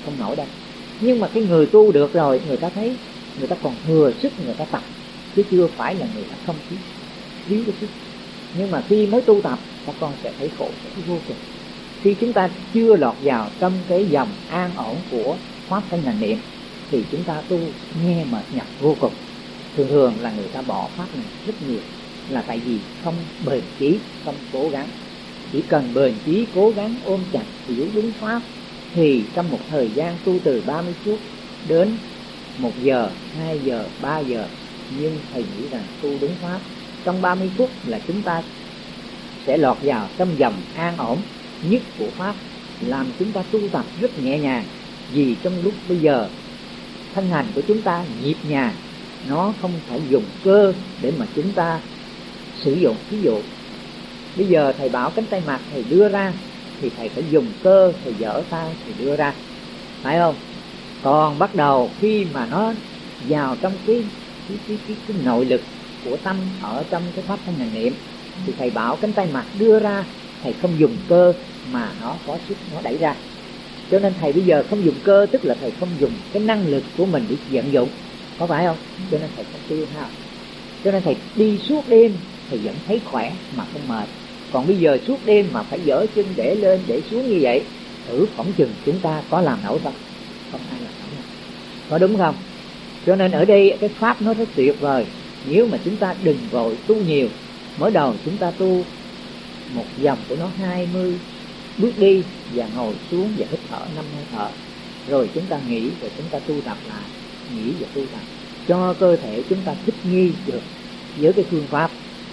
không nổi đâu. Nhưng mà cái người tu được rồi, người ta thấy người ta còn thừa sức người ta tập, chứ chưa phải là người ta không thiếu cái sức. Nhưng mà khi mới tu tập, các con sẽ thấy khổ sẽ vô cùng. Khi chúng ta chưa lọt vào trong cái dòng an ổn của pháp thân hành niệm thì chúng ta tu nghe mệt nhọc vô cùng. Thường thường là người ta bỏ pháp này rất nhiều là tại vì không bền chí, không cố gắng. Chỉ cần bền chí cố gắng ôm chặt hiểu đúng pháp thì trong một thời gian tu từ 30 phút đến 1 giờ, 2 giờ, 3 giờ, nhưng thầy nghĩ rằng tu đúng pháp trong 30 phút là chúng ta sẽ lọt vào trong dòng an ổn nhất của pháp, làm chúng ta tu tập rất nhẹ nhàng. Vì trong lúc bây giờ thân hành của chúng ta nhịp nhàng, nó không phải dùng cơ để mà chúng ta sử dụng. Ví dụ bây giờ thầy bảo cánh tay mặt thầy đưa ra thì thầy phải dùng cơ, thầy giở tay thầy đưa ra, phải không? Còn bắt đầu khi mà nó vào trong cái nội lực của tâm ở trong cái pháp thân hành niệm thì thầy bảo cánh tay mặt đưa ra, thầy không dùng cơ mà nó có sức nó đẩy ra. Cho nên thầy bây giờ không dùng cơ, tức là thầy không dùng cái năng lực của mình để vận dụng, có phải không? Cho nên thầy không tiêu hao. Cho nên thầy đi suốt đêm thầy vẫn thấy khỏe mà không mệt. Còn bây giờ suốt đêm mà phải dở chân để lên để xuống như vậy, thử phỏng chừng chúng ta có làm nổi không? Không ai làm nổi, có đúng không? Cho nên ở đây cái pháp nó rất tuyệt vời. Nếu mà chúng ta đừng vội tu nhiều. Mới đầu chúng ta tu một vòng của nó 20 bước đi và ngồi xuống và hít thở 5 hơi thở, rồi chúng ta nghỉ, rồi chúng ta tu tập lại, nghỉ và tu tập cho cơ thể chúng ta thích nghi được với cái phương pháp.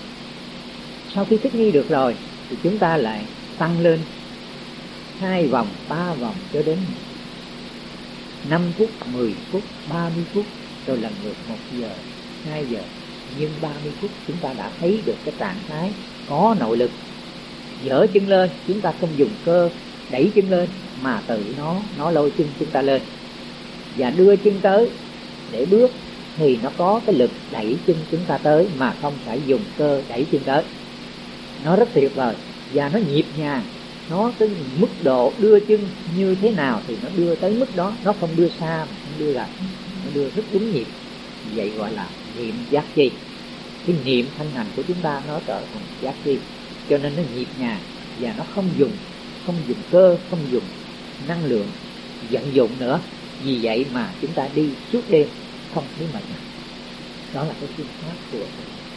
Sau khi thích nghi được rồi thì chúng ta lại tăng lên 2 vòng, 3 vòng cho đến 5 phút, 10 phút, 30 phút, rồi lần lượt 1 giờ, 2 giờ. Nhưng 30 phút chúng ta đã thấy được cái trạng thái có nội lực. Dở chân lên, chúng ta không dùng cơ đẩy chân lên mà tự nó lôi chân chúng ta lên. Và đưa chân tới để bước thì nó có cái lực đẩy chân chúng ta tới mà không phải dùng cơ đẩy chân tới. Nó rất tuyệt vời và nó nhịp nhàng. Nó cái mức độ đưa chân như thế nào thì nó đưa tới mức đó, nó không đưa xa mà không đưa gần, nó đưa rất đúng nhịp. Vậy gọi là niệm giác chi. Cái niệm thanh hành của chúng ta nó trở thành giác chi, cho nên nó nhịp nhàng và nó không dùng cơ, không dùng năng lượng vận dụng nữa. Vì vậy mà chúng ta đi suốt đêm không thấy mệt mỏi. Đó là cái phương pháp của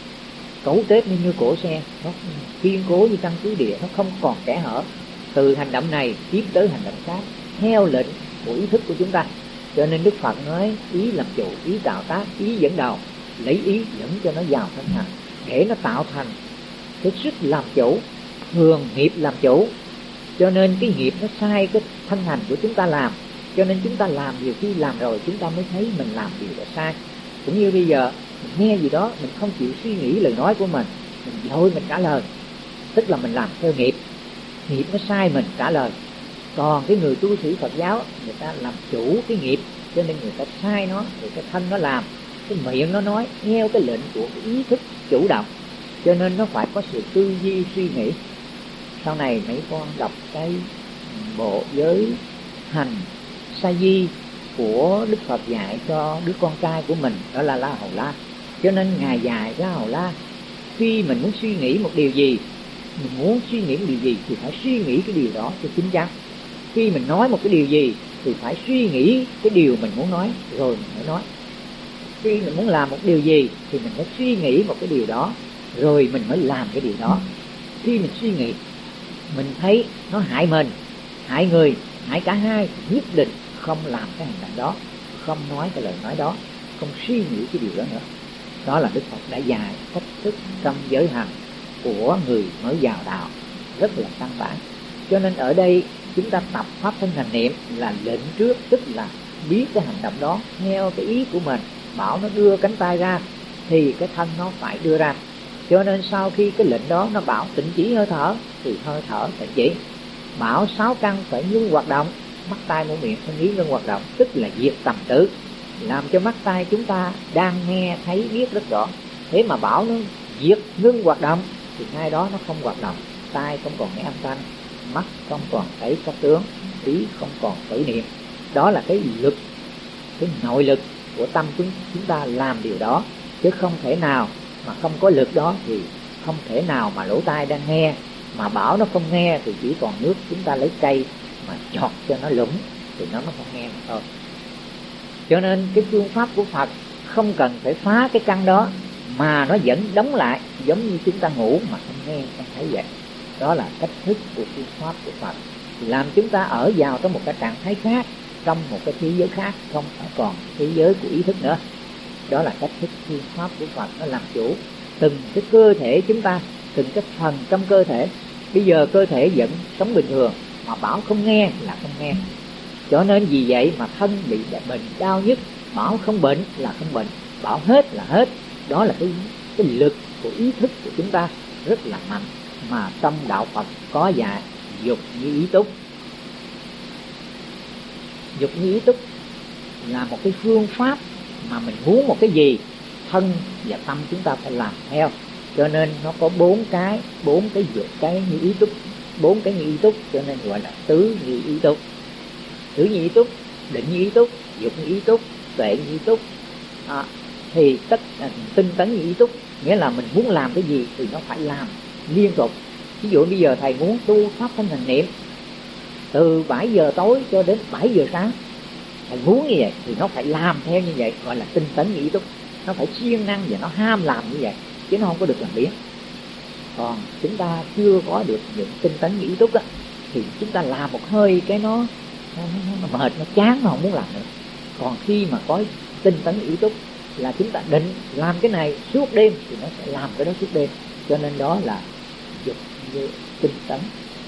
cấu kết như cổ xe, nó kiên cố như căn cứ địa, nó không còn kẽ hở. Từ hành động này tiếp tới hành động khác theo lệnh của ý thức của chúng ta. Cho nên Đức Phật nói ý làm chủ, ý tạo tác, ý dẫn đầu, lấy ý dẫn cho nó vào thân hành để nó tạo thành cái sức làm chủ. Thường nghiệp làm chủ, cho nên cái nghiệp nó sai cái thân hành của chúng ta làm. Cho nên chúng ta làm, nhiều khi làm rồi chúng ta mới thấy mình làm điều đó sai. Cũng như bây giờ mình nghe gì đó mình không chịu suy nghĩ lời nói của mình vội mình trả lời, tức là mình làm theo nghiệp nó sai mình trả lời. Còn cái người tu sĩ Phật giáo người ta làm chủ cái nghiệp, cho nên người ta sai nó, rồi cái thân nó làm, cái miệng nó nói theo cái lệnh của cái ý thức chủ động. Cho nên nó phải có sự tư duy suy nghĩ. Sau này mấy con đọc cái bộ giới hành sa di của Đức Phật dạy cho đứa con trai của mình, đó là La Hầu La. Cho nên Ngài dạy La Hầu La, khi mình muốn suy nghĩ một điều gì, mình muốn suy nghĩ một điều gì thì phải suy nghĩ cái điều đó cho chính chắn. Khi mình nói một cái điều gì thì phải suy nghĩ cái điều mình muốn nói rồi mình mới nói. Khi mình muốn làm một điều gì thì mình phải suy nghĩ một cái điều đó rồi mình mới làm cái điều đó. Khi mình suy nghĩ mình thấy nó hại mình, hại người, hại cả hai, nhất định không làm cái hành động đó, không nói cái lời nói đó, không suy nghĩ cái điều đó nữa. Đó là Đức Phật đã dạy cách thức trong giới hành của người mới vào đạo, rất là căn bản. Cho nên ở đây chúng ta tập pháp thân hành niệm là lệnh trước, tức là biết cái hành động đó theo cái ý của mình. Bảo nó đưa cánh tay ra thì cái thân nó phải đưa ra. Cho nên sau khi cái lệnh đó nó bảo tịnh chỉ hơi thở thì hơi thở tịnh chỉ. Bảo 6 căn phải ngưng hoạt động, mắt tai mũi miệng phải nghĩ ngưng hoạt động, tức là diệt tầm tử, làm cho mắt tai chúng ta đang nghe thấy biết rất rõ. Thế mà bảo nó diệt ngưng hoạt động thì ngay đó nó không hoạt động, tai không còn nghe âm thanh, mắt không còn thấy các tướng, ý không còn khởi niệm. Đó là cái lực, cái nội lực của tâm chúng ta làm điều đó, chứ không thể nào mà không có lực đó thì không thể nào mà lỗ tai đang nghe mà bảo nó không nghe, thì chỉ còn nước chúng ta lấy cây mà chọt cho nó lũng thì nó không nghe mà thôi. Cho nên cái phương pháp của Phật không cần phải phá cái căn đó, mà nó vẫn đóng lại giống như chúng ta ngủ mà không nghe không thấy vậy. Đó là cách thức của phương pháp của Phật, làm chúng ta ở vào trong một cái trạng thái khác, trong một cái thế giới khác, không phải còn thế giới của ý thức nữa. Đó là cách thức phương pháp của Phật, nó làm chủ từng cái cơ thể chúng ta, từng cái phần trong cơ thể. Bây giờ cơ thể vẫn sống bình thường mà bảo không nghe là không nghe. Cho nên vì vậy mà thân bị bệnh đau nhức, bảo không bệnh là không bệnh, bảo hết là hết. Đó là cái lực của ý thức của chúng ta rất là mạnh, mà trong đạo Phật có dạy dục như ý túc. Dục như ý túc là một cái phương pháp mà mình muốn một cái gì, thân và tâm chúng ta phải làm theo. Cho nên nó có bốn cái dục, cái như ý túc, bốn cái như ý túc, cho nên gọi là tứ như ý túc. Tứ như ý túc, định như ý túc, dục như ý túc, tuệ như ý túc. Thì tinh tấn như ý túc, nghĩa là mình muốn làm cái gì thì nó phải làm liên tục. Ví dụ bây giờ thầy muốn tu pháp thanh hành niệm từ 7 giờ tối cho đến 7 giờ sáng, thầy muốn như vậy thì nó phải làm theo như vậy, gọi là tinh tấn như ý túc. Nó phải siêng năng và nó ham làm như vậy, chứ nó không có được làm biếng. Còn chúng ta chưa có được những tinh tấn như ý túc á, thì chúng ta làm một hơi cái nó mệt, nó chán, nó không muốn làm nữa. Còn khi mà có tinh tấn ý túc là chúng ta định làm cái này suốt đêm thì nó sẽ làm cái đó suốt đêm. Cho nên đó là dục như tinh tấn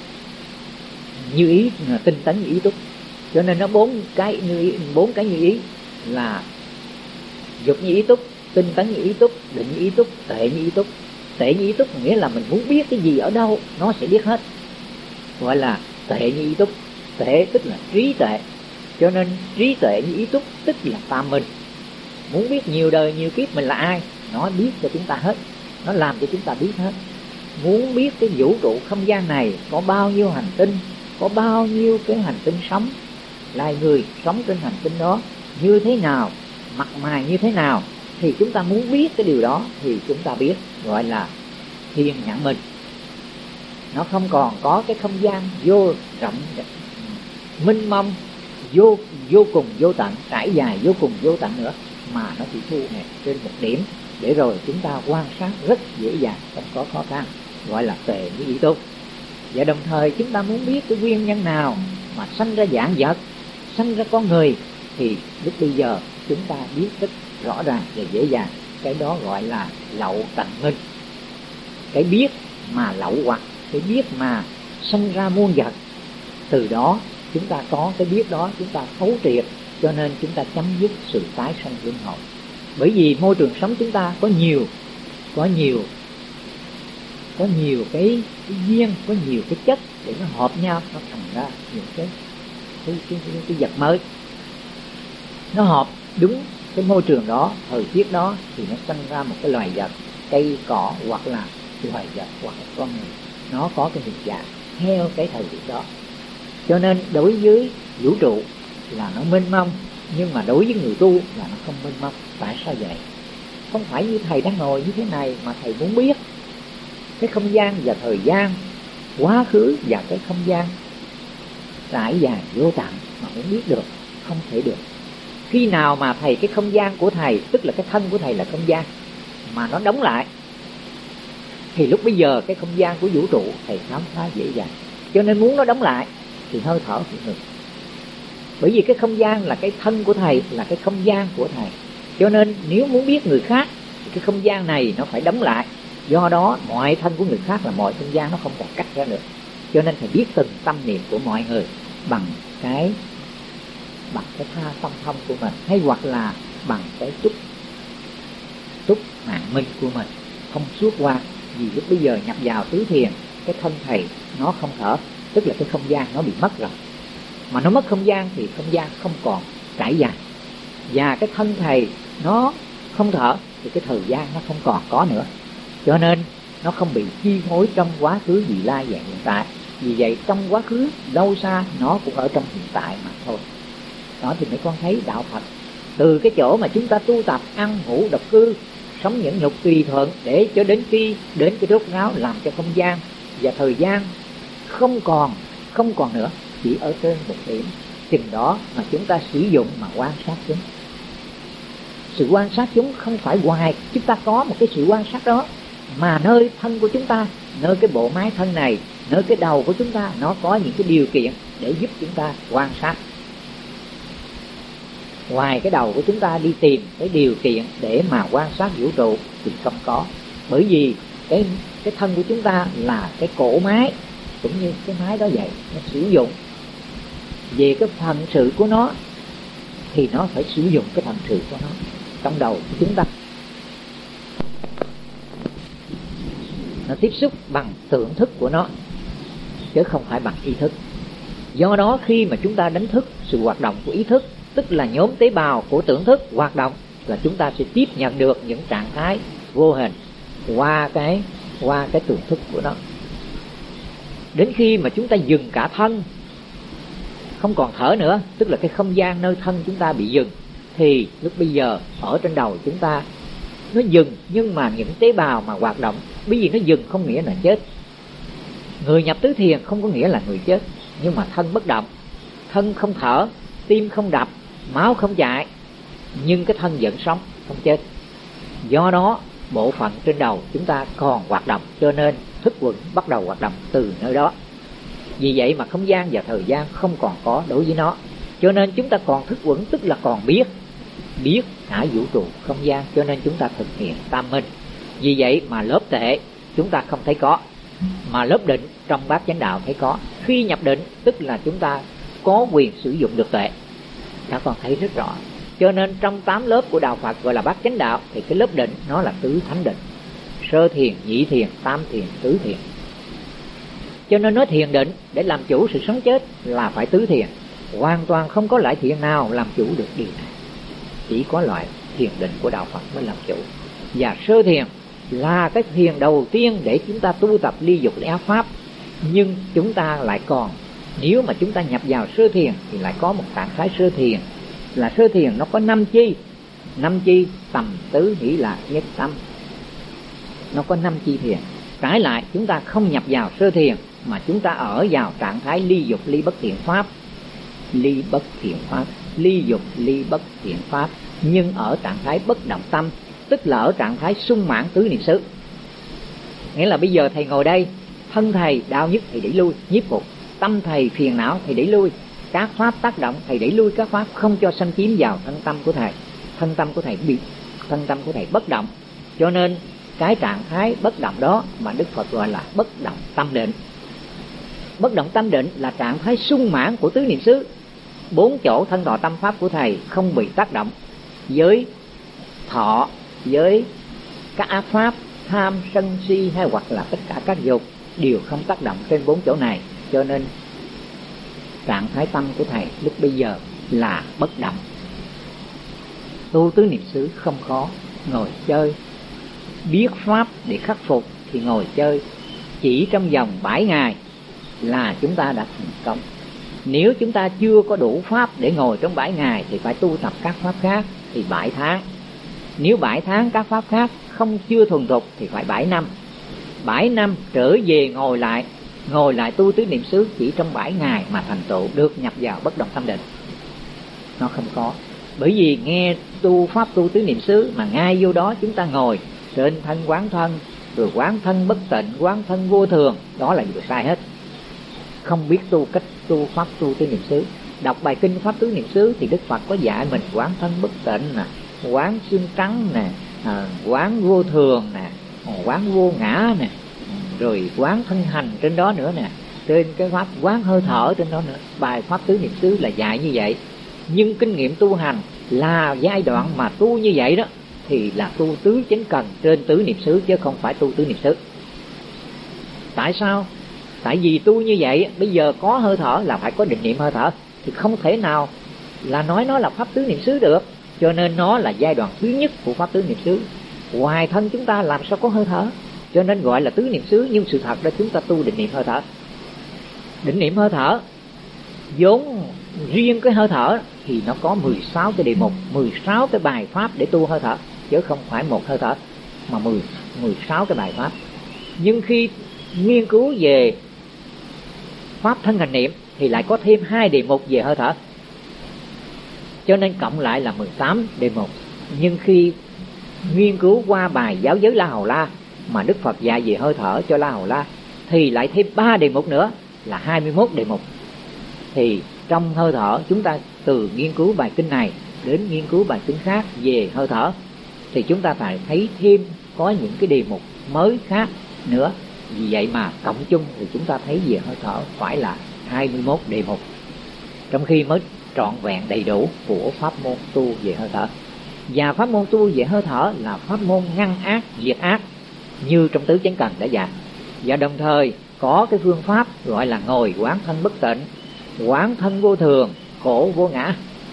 như ý, tinh tấn như ý túc. Cho nên nó bốn cái như ý là dục như ý túc, tinh tấn như ý túc, định như ý túc, tuệ như ý túc. Tuệ như ý túc nghĩa là mình muốn biết cái gì ở đâu nó sẽ biết hết, gọi là tuệ như ý túc. Tuệ tức là trí tuệ, cho nên trí tuệ như ý túc tức là tam minh. Muốn biết nhiều đời nhiều kiếp mình là ai, nó biết cho chúng ta hết, nó làm cho chúng ta biết hết. Muốn biết cái vũ trụ không gian này có bao nhiêu hành tinh, có bao nhiêu cái hành tinh sống, loài người sống trên hành tinh đó như thế nào, mặt mày như thế nào, thì chúng ta muốn biết cái điều đó thì chúng ta biết, gọi là thiên nhãn minh. Nó không còn có cái không gian vô rộng mênh mông, vô cùng vô tận, trải dài vô cùng vô tận nữa, mà nó chỉ thu hẹp trên một điểm, để rồi chúng ta quan sát rất dễ dàng, không có khó khăn, gọi là tuệ với ý túc. Và đồng thời chúng ta muốn biết cái nguyên nhân nào mà sanh ra vạn vật, sanh ra con người, thì lúc bây giờ chúng ta biết rất rõ ràng và dễ dàng. Cái đó gọi là lậu tận minh. Cái biết mà lậu hoặc, cái biết mà sanh ra muôn vật. Từ đó chúng ta có cái biết đó, chúng ta thấu triệt, cho nên chúng ta chấm dứt sự tái sanh luân hồi. Bởi vì môi trường sống chúng ta có nhiều cái duyên, có nhiều cái chất để nó hợp nhau, nó thành ra những cái vật mới. Nó hợp đúng cái môi trường đó, thời tiết đó, thì nó sinh ra một cái loài vật, cây cỏ, hoặc là loài vật, hoặc là con người. Nó có cái hình dạng theo cái thời tiết đó. Cho nên đối với vũ trụ là nó mênh mông, nhưng mà đối với người tu là nó không mênh mông. Tại sao vậy? Không phải như thầy đang ngồi như thế này mà thầy muốn biết cái không gian và thời gian, quá khứ và cái không gian trải dài vô tận mà muốn biết được, không thể được. Khi nào mà thầy, cái không gian của thầy, tức là cái thân của thầy là không gian, mà nó đóng lại, thì lúc bây giờ cái không gian của vũ trụ thầy khám phá dễ dàng. Cho nên muốn nó đóng lại thì hơi thở phải ngừng. Bởi vì cái không gian là cái thân của thầy, là cái không gian của thầy. Cho nên nếu muốn biết người khác thì cái không gian này nó phải đóng lại. Do đó mọi thân của người khác là mọi không gian, nó không còn cắt ra được. Cho nên thầy biết từng tâm niệm của mọi người bằng cái tha tâm thông của mình, hay hoặc là bằng cái túc mạng minh của mình, không suốt qua. Vì lúc bây giờ nhập vào tứ thiền, cái thân thầy nó không thở, tức là cái không gian nó bị mất rồi. Mà nó mất không gian thì không gian không còn trải dài. Và cái thân thầy nó không thở thì cái thời gian nó không còn có nữa. Cho nên nó không bị chi phối trong quá khứ, vị lai và hiện tại. Vì vậy trong quá khứ lâu xa nó cũng ở trong hiện tại mà thôi. Đó thì mấy con thấy đạo Phật từ cái chỗ mà chúng ta tu tập ăn ngủ độc cư, sống nhẫn nhục tùy thuận, để cho đến khi đến cái rốt ráo làm cho không gian và thời gian không còn nữa, chỉ ở trên một điểm. Chừng đó mà chúng ta sử dụng mà quan sát chúng. Sự quan sát chúng không phải hoài chúng ta có một cái sự quan sát đó, mà nơi thân của chúng ta, nơi cái bộ máy thân này, nơi cái đầu của chúng ta, nó có những cái điều kiện để giúp chúng ta quan sát. Ngoài cái đầu của chúng ta đi tìm cái điều kiện để mà quan sát vũ trụ thì không có. Bởi vì cái thân của chúng ta là cái cỗ máy, cũng như cái máy đó vậy, nó sử dụng về cái phận sự của nó thì nó phải sử dụng cái phận sự của nó trong đầu của chúng ta. Nó tiếp xúc bằng tưởng thức của nó chứ không phải bằng ý thức. Do đó khi mà chúng ta đánh thức sự hoạt động của ý thức, tức là nhóm tế bào của tưởng thức hoạt động, là chúng ta sẽ tiếp nhận được những trạng thái vô hình qua cái tưởng thức của nó. Đến khi mà chúng ta dừng cả thân, không còn thở nữa, tức là cái không gian nơi thân chúng ta bị dừng, thì lúc bây giờ ở trên đầu chúng ta nó dừng, nhưng mà những tế bào mà hoạt động, bởi vì nó dừng không nghĩa là chết. Người nhập tứ thiền không có nghĩa là người chết, nhưng mà thân bất động, thân không thở, tim không đập, máu không chạy, nhưng cái thân vẫn sống, không chết. Do đó bộ phận trên đầu chúng ta còn hoạt động, cho nên thức uẩn bắt đầu hoạt động từ nơi đó. Vì vậy mà không gian và thời gian không còn có đối với nó, cho nên chúng ta còn thức uẩn, tức là còn biết cả vũ trụ không gian, cho nên chúng ta thực hiện tam minh. Vì vậy mà lớp tệ chúng ta không thấy có, mà lớp định trong bát chánh đạo thấy có. Khi nhập định tức là chúng ta có quyền sử dụng được tệ, các con thấy rất rõ. Cho nên trong 8 lớp của đạo Phật gọi là bát chánh đạo, thì cái lớp định nó là tứ thánh định: sơ thiền, nhị thiền, tam thiền, tứ thiền. Cho nên nói thiền định để làm chủ sự sống chết là phải tứ thiền. Hoàn toàn không có loại thiền nào làm chủ được điều này, chỉ có loại thiền định của đạo Phật mới làm chủ. Và sơ thiền là cái thiền đầu tiên để chúng ta tu tập ly dục ly ác pháp. Nhưng chúng ta lại còn, nếu mà chúng ta nhập vào sơ thiền thì lại có một trạng thái sơ thiền, là sơ thiền nó có 5 chi. 5 chi tầm tứ hỷ lạc nhất tâm, nó có 5 chi thiền. Trái lại chúng ta không nhập vào sơ thiền, mà chúng ta ở vào trạng thái ly dục ly bất thiện pháp. Ly bất thiện pháp, ly dục ly bất thiện pháp, nhưng ở trạng thái bất động tâm, tức là ở trạng thái sung mãn tứ niệm xứ. Nghĩa là bây giờ thầy ngồi đây, thân thầy đau nhức thầy đẩy lui nhiếp phục, tâm thầy phiền não thầy đẩy lui, các pháp tác động thầy đẩy lui các pháp, không cho xâm chiếm vào thân tâm của thầy. Thân tâm của thầy bất động. Cho nên cái trạng thái bất động đó mà Đức Phật gọi là bất động tâm định. Bất động tâm định là trạng thái sung mãn của tứ niệm xứ. 4 chỗ thân thọ tâm pháp của thầy không bị tác động với thọ, với các ác pháp, tham, sân, si hay hoặc là tất cả các dục đều không tác động trên 4 chỗ này. Cho nên trạng thái tâm của thầy lúc bây giờ là bất động. Tu tứ niệm xứ không khó, ngồi chơi. Biết pháp để khắc phục thì ngồi chơi. Chỉ trong vòng 7 ngày là chúng ta đã thành công. Nếu chúng ta chưa có đủ pháp để ngồi trong 7 ngày thì phải tu tập các pháp khác thì 7 tháng. Nếu 7 tháng các pháp khác chưa thuần thục thì phải 7 năm. 7 năm trở về ngồi lại tu tứ niệm xứ chỉ trong 7 ngày mà thành tựu được nhập vào bất động tâm định. Nó không có. Bởi vì nghe tu pháp tu tứ niệm xứ mà ngay vô đó chúng ta ngồi trên thân quán thân, rồi quán thân bất tịnh, quán thân vô thường, đó là điều sai hết. Không biết tu cách tu pháp tu tứ niệm xứ. Đọc bài kinh pháp tứ niệm xứ thì Đức Phật có dạy mình quán thân bất tịnh nè, quán xương trắng nè, quán vô thường nè, quán vô ngã nè, rồi quán thân hành trên đó nữa nè, trên cái pháp quán hơi thở trên đó nữa. Bài pháp tứ niệm xứ là dạy như vậy. Nhưng kinh nghiệm tu hành là giai đoạn mà tu như vậy đó thì là tu tứ chánh cần trên tứ niệm xứ, chứ không phải tu tứ niệm xứ. Tại sao? Tại vì tu như vậy bây giờ có hơi thở là phải có định niệm hơi thở, thì không thể nào là nói nó là pháp tứ niệm xứ được. Cho nên nó là giai đoạn thứ nhất của pháp tứ niệm xứ. Ngoài thân chúng ta làm sao có hơi thở, cho nên gọi là tứ niệm xứ. Nhưng sự thật là chúng ta tu định niệm hơi thở. Định niệm hơi thở vốn riêng cái hơi thở thì nó có 16 cái đề mục, 16 cái bài pháp để tu hơi thở, chứ không phải một hơi thở mà 16 cái bài pháp. Nhưng khi nghiên cứu về pháp thân hành niệm thì lại có thêm 2 đề mục về hơi thở, cho nên cộng lại là 18 đề mục. Nhưng khi nghiên cứu qua bài giáo giới La Hầu La mà Đức Phật dạy về hơi thở cho La Hầu La thì lại thêm 3 đề mục nữa là 21 đề mục. Thì trong hơi thở chúng ta từ nghiên cứu bài kinh này đến nghiên cứu bài kinh khác về hơi thở thì chúng ta phải thấy thêm có những cái đề mục mới khác nữa. Vì vậy mà cộng chung thì chúng ta thấy về hơi thở phải là 21 đề mục, trong khi mới trọn vẹn đầy đủ của pháp môn tu về hơi thở. Và pháp môn tu về hơi thở là pháp môn ngăn ác diệt ác như trong tứ chánh cần đã dạy. Và đồng thời có cái phương pháp gọi là ngồi quán thân bất tịnh, quán thân vô thường, khổ vô ngã.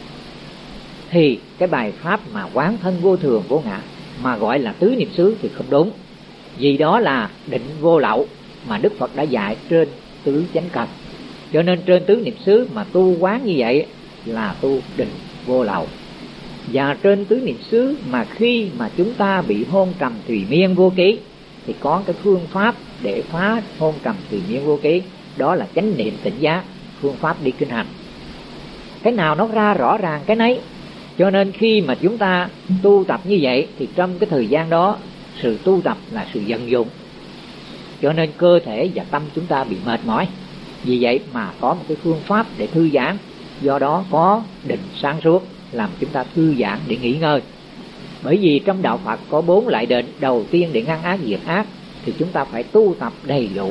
Thì cái bài pháp mà quán thân vô thường vô ngã mà gọi là tứ niệm xứ thì không đúng, vì đó là định vô lậu mà Đức Phật đã dạy trên tứ chánh cần. Cho nên trên tứ niệm xứ mà tu quán như vậy là tu định vô lậu. Và trên tứ niệm xứ mà khi mà chúng ta bị hôn trầm thùy miên vô ký thì có cái phương pháp để phá hôn trầm thùy miên vô ký, đó là chánh niệm tỉnh giác, phương pháp đi kinh hành. Cái nào nó ra rõ ràng cái nấy. Cho nên khi mà chúng ta tu tập như vậy thì trong cái thời gian đó sự tu tập là sự vận dụng, cho nên cơ thể và tâm chúng ta bị mệt mỏi. Vì vậy mà có một cái phương pháp để thư giãn, do đó có định sáng suốt làm chúng ta thư giãn để nghỉ ngơi. Bởi vì trong đạo Phật có 4 loại định. Đầu tiên để ngăn ác diệt ác thì chúng ta phải tu tập đầy đủ.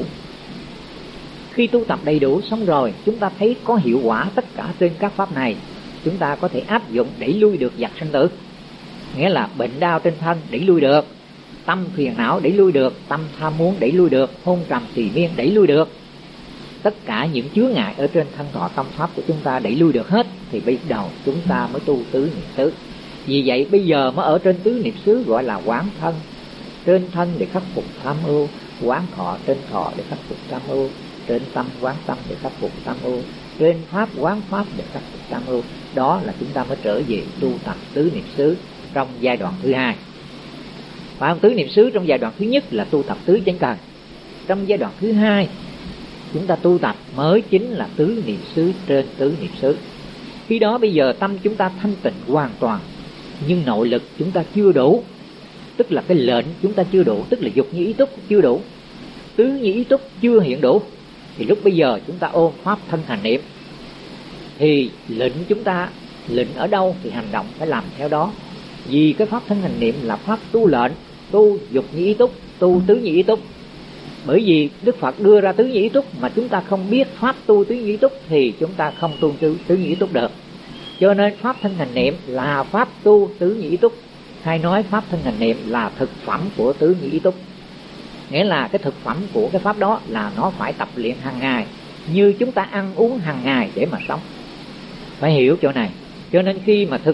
Khi tu tập đầy đủ xong rồi chúng ta thấy có hiệu quả tất cả trên các pháp này, chúng ta có thể áp dụng đẩy lui được vật sanh tử. Nghĩa là bệnh đau trên thân đẩy lui được, tâm phiền não đẩy lui được, tâm tham muốn đẩy lui được, hôn trầm trì miên đẩy lui được. Tất cả những chướng ngại ở trên thân thọ tâm pháp của chúng ta đẩy lui được hết thì bây đầu chúng ta mới tu tứ niệm xứ. Vì vậy bây giờ mới ở trên tứ niệm xứ gọi là quán thân. Trên thân để khắc phục tham ưu, quán thọ trên thọ để khắc phục tham ưu, trên tâm quán tâm để khắc phục tham ưu, trên pháp quán pháp để khắc phục tham ưu. Đó là chúng ta mới trở về tu tập tứ niệm xứ trong giai đoạn thứ hai. Và tứ niệm xứ trong giai đoạn thứ nhất là tu tập tứ chánh cần. Trong giai đoạn thứ hai chúng ta tu tập mới chính là tứ niệm xứ trên tứ niệm xứ. Khi đó bây giờ tâm chúng ta thanh tịnh hoàn toàn, nhưng nội lực chúng ta chưa đủ, tức là cái lệnh chúng ta chưa đủ, tức là dục như ý túc chưa đủ, tứ như ý túc chưa hiện đủ. Thì lúc bây giờ chúng ta ôm pháp thân hành niệm thì lệnh chúng ta, lệnh ở đâu thì hành động phải làm theo đó. Vì cái pháp thân hành niệm là pháp tu lệnh, tu dục như ý túc, tu tứ như ý túc. Bởi vì Đức Phật đưa ra tứ như ý túc mà chúng ta không biết pháp tu tứ như ý túc thì chúng ta không tu tứ như ý túc được. Cho nên pháp thân hành niệm là pháp tu tứ như ý túc, hay nói pháp thân hành niệm là thực phẩm của tứ như ý túc. Nghĩa là cái thực phẩm của cái pháp đó là nó phải tập luyện hàng ngày, như chúng ta ăn uống hàng ngày để mà sống. Phải hiểu chỗ này. Cho nên khi mà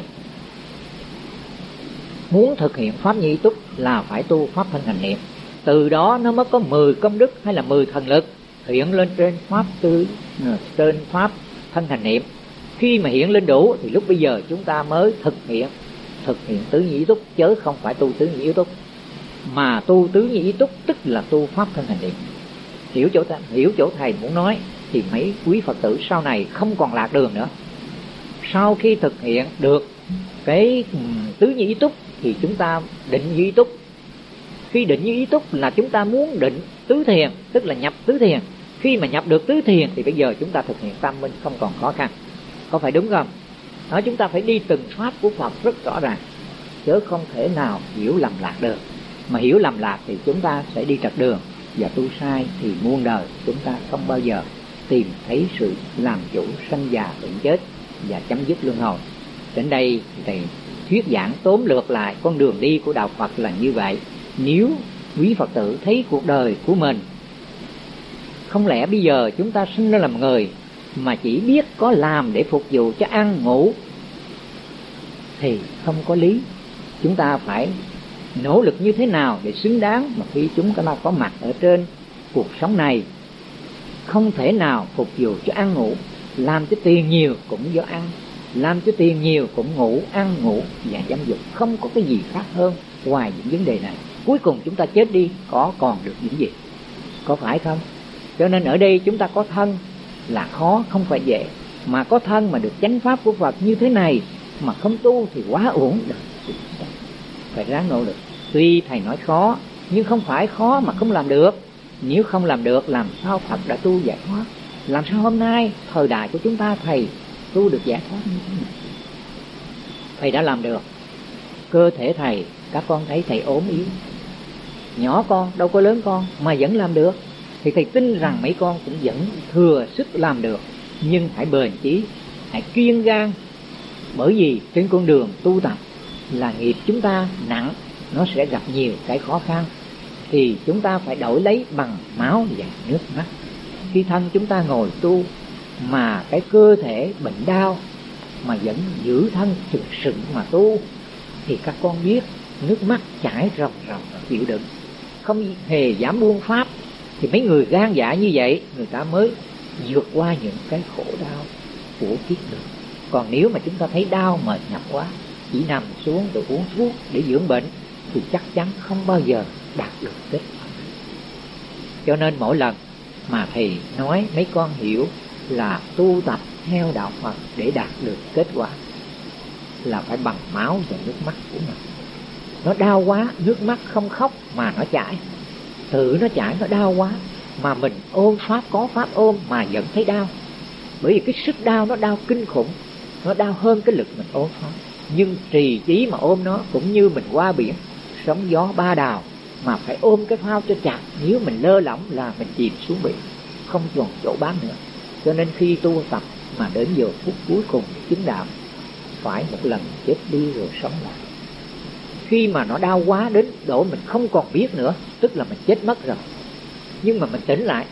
muốn thực hiện pháp như ý túc là phải tu pháp thân hành niệm. Từ đó nó mới có 10 công đức hay là 10 thần lực hiện lên trên pháp thân hành niệm. Khi mà hiện lên đủ thì lúc bây giờ chúng ta mới thực hiện tứ như ý túc, chứ không phải tu tứ như ý túc. Mà tu tứ như ý túc tức là tu pháp thân hành niệm. Hiểu chỗ thầy muốn nói thì mấy quý Phật tử sau này không còn lạc đường nữa. Sau khi thực hiện được cái tứ như ý túc thì chúng ta định như ý túc. Khi định như ý túc là chúng ta muốn định tứ thiền, tức là nhập tứ thiền. Khi mà nhập được tứ thiền thì bây giờ chúng ta thực hiện tam minh không còn khó khăn. Có phải đúng không? Đó, chúng ta phải đi từng pháp của Phật rất rõ ràng, chứ không thể nào hiểu lầm lạc được. Mà hiểu lầm lạc thì chúng ta sẽ đi trật đường, và tu sai thì muôn đời chúng ta không bao giờ tìm thấy sự làm chủ sanh già bệnh chết và chấm dứt luân hồi. Đến đây thì thuyết giảng tóm lược lại con đường đi của đạo Phật là như vậy. Nếu quý Phật tử thấy cuộc đời của mình không lẽ bây giờ chúng ta sinh ra làm người mà chỉ biết có làm để phục vụ cho ăn ngủ thì không có lý. Chúng ta phải nỗ lực như thế nào để xứng đáng mà khi chúng ta có mặt ở trên cuộc sống này. Không thể nào phục vụ cho ăn ngủ Làm cho tiền nhiều cũng do ăn, làm cho tiền nhiều cũng ngủ, ăn ngủ và dâm dục. Không có cái gì khác hơn ngoài những vấn đề này. Cuối cùng chúng ta chết đi có còn được những gì? Có phải không? Cho nên ở đây chúng ta có thân là khó, không phải dễ. Mà có thân mà được chánh pháp của Phật như thế này mà không tu thì quá uổng. Phải ráng nỗ lực. Tuy thầy nói khó, nhưng không phải khó mà không làm được. Nếu không làm được, làm sao Phật đã tu giải thoát? Làm sao hôm nay thời đại của chúng ta thầy tu được giải thoát như thế này? Thầy đã làm được. Cơ thể thầy, các con thấy thầy ốm yếu, nhỏ con, đâu có lớn con mà vẫn làm được. Thì thầy tin rằng mấy con cũng vẫn thừa sức làm được. Nhưng hãy bền chí, hãy kiên gan. Bởi vì trên con đường tu tập là nghiệp chúng ta nặng, nó sẽ gặp nhiều cái khó khăn. Thì chúng ta phải đổi lấy bằng máu và nước mắt. Khi thân chúng ta ngồi tu mà cái cơ thể bệnh đau mà vẫn giữ thân thực sự mà tu, thì các con biết nước mắt chảy ròng ròng chịu đựng, không hề dám buông pháp. Thì mấy người gan dạ như vậy, người ta mới vượt qua những cái khổ đau của kiếp được. Còn nếu mà chúng ta thấy đau mệt nhọc quá, chỉ nằm xuống rồi uống thuốc để dưỡng bệnh, thì chắc chắn không bao giờ đạt được kết quả. Cho nên mỗi lần mà thầy nói mấy con hiểu là tu tập theo đạo Phật để đạt được kết quả là phải bằng máu và nước mắt của mình. Nó đau quá, nước mắt không khóc mà nó chảy. Tự nó chảy, nó đau quá mà mình ôm pháp, có pháp ôm mà vẫn thấy đau. Bởi vì cái sức đau nó đau kinh khủng, nó đau hơn cái lực mình ôm pháp. Nhưng trì chí mà ôm nó cũng như mình qua biển, sóng gió ba đào, mà phải ôm cái phao cho chặt. Nếu mình lơ lỏng là mình chìm xuống biển, không còn chỗ bám nữa. Cho nên khi tu tập mà đến giờ phút cuối cùng chứng đạo, phải một lần chết đi rồi sống lại. Khi mà nó đau quá đến độ mình không còn biết nữa, tức là mình chết mất rồi. Nhưng mà mình tỉnh lại,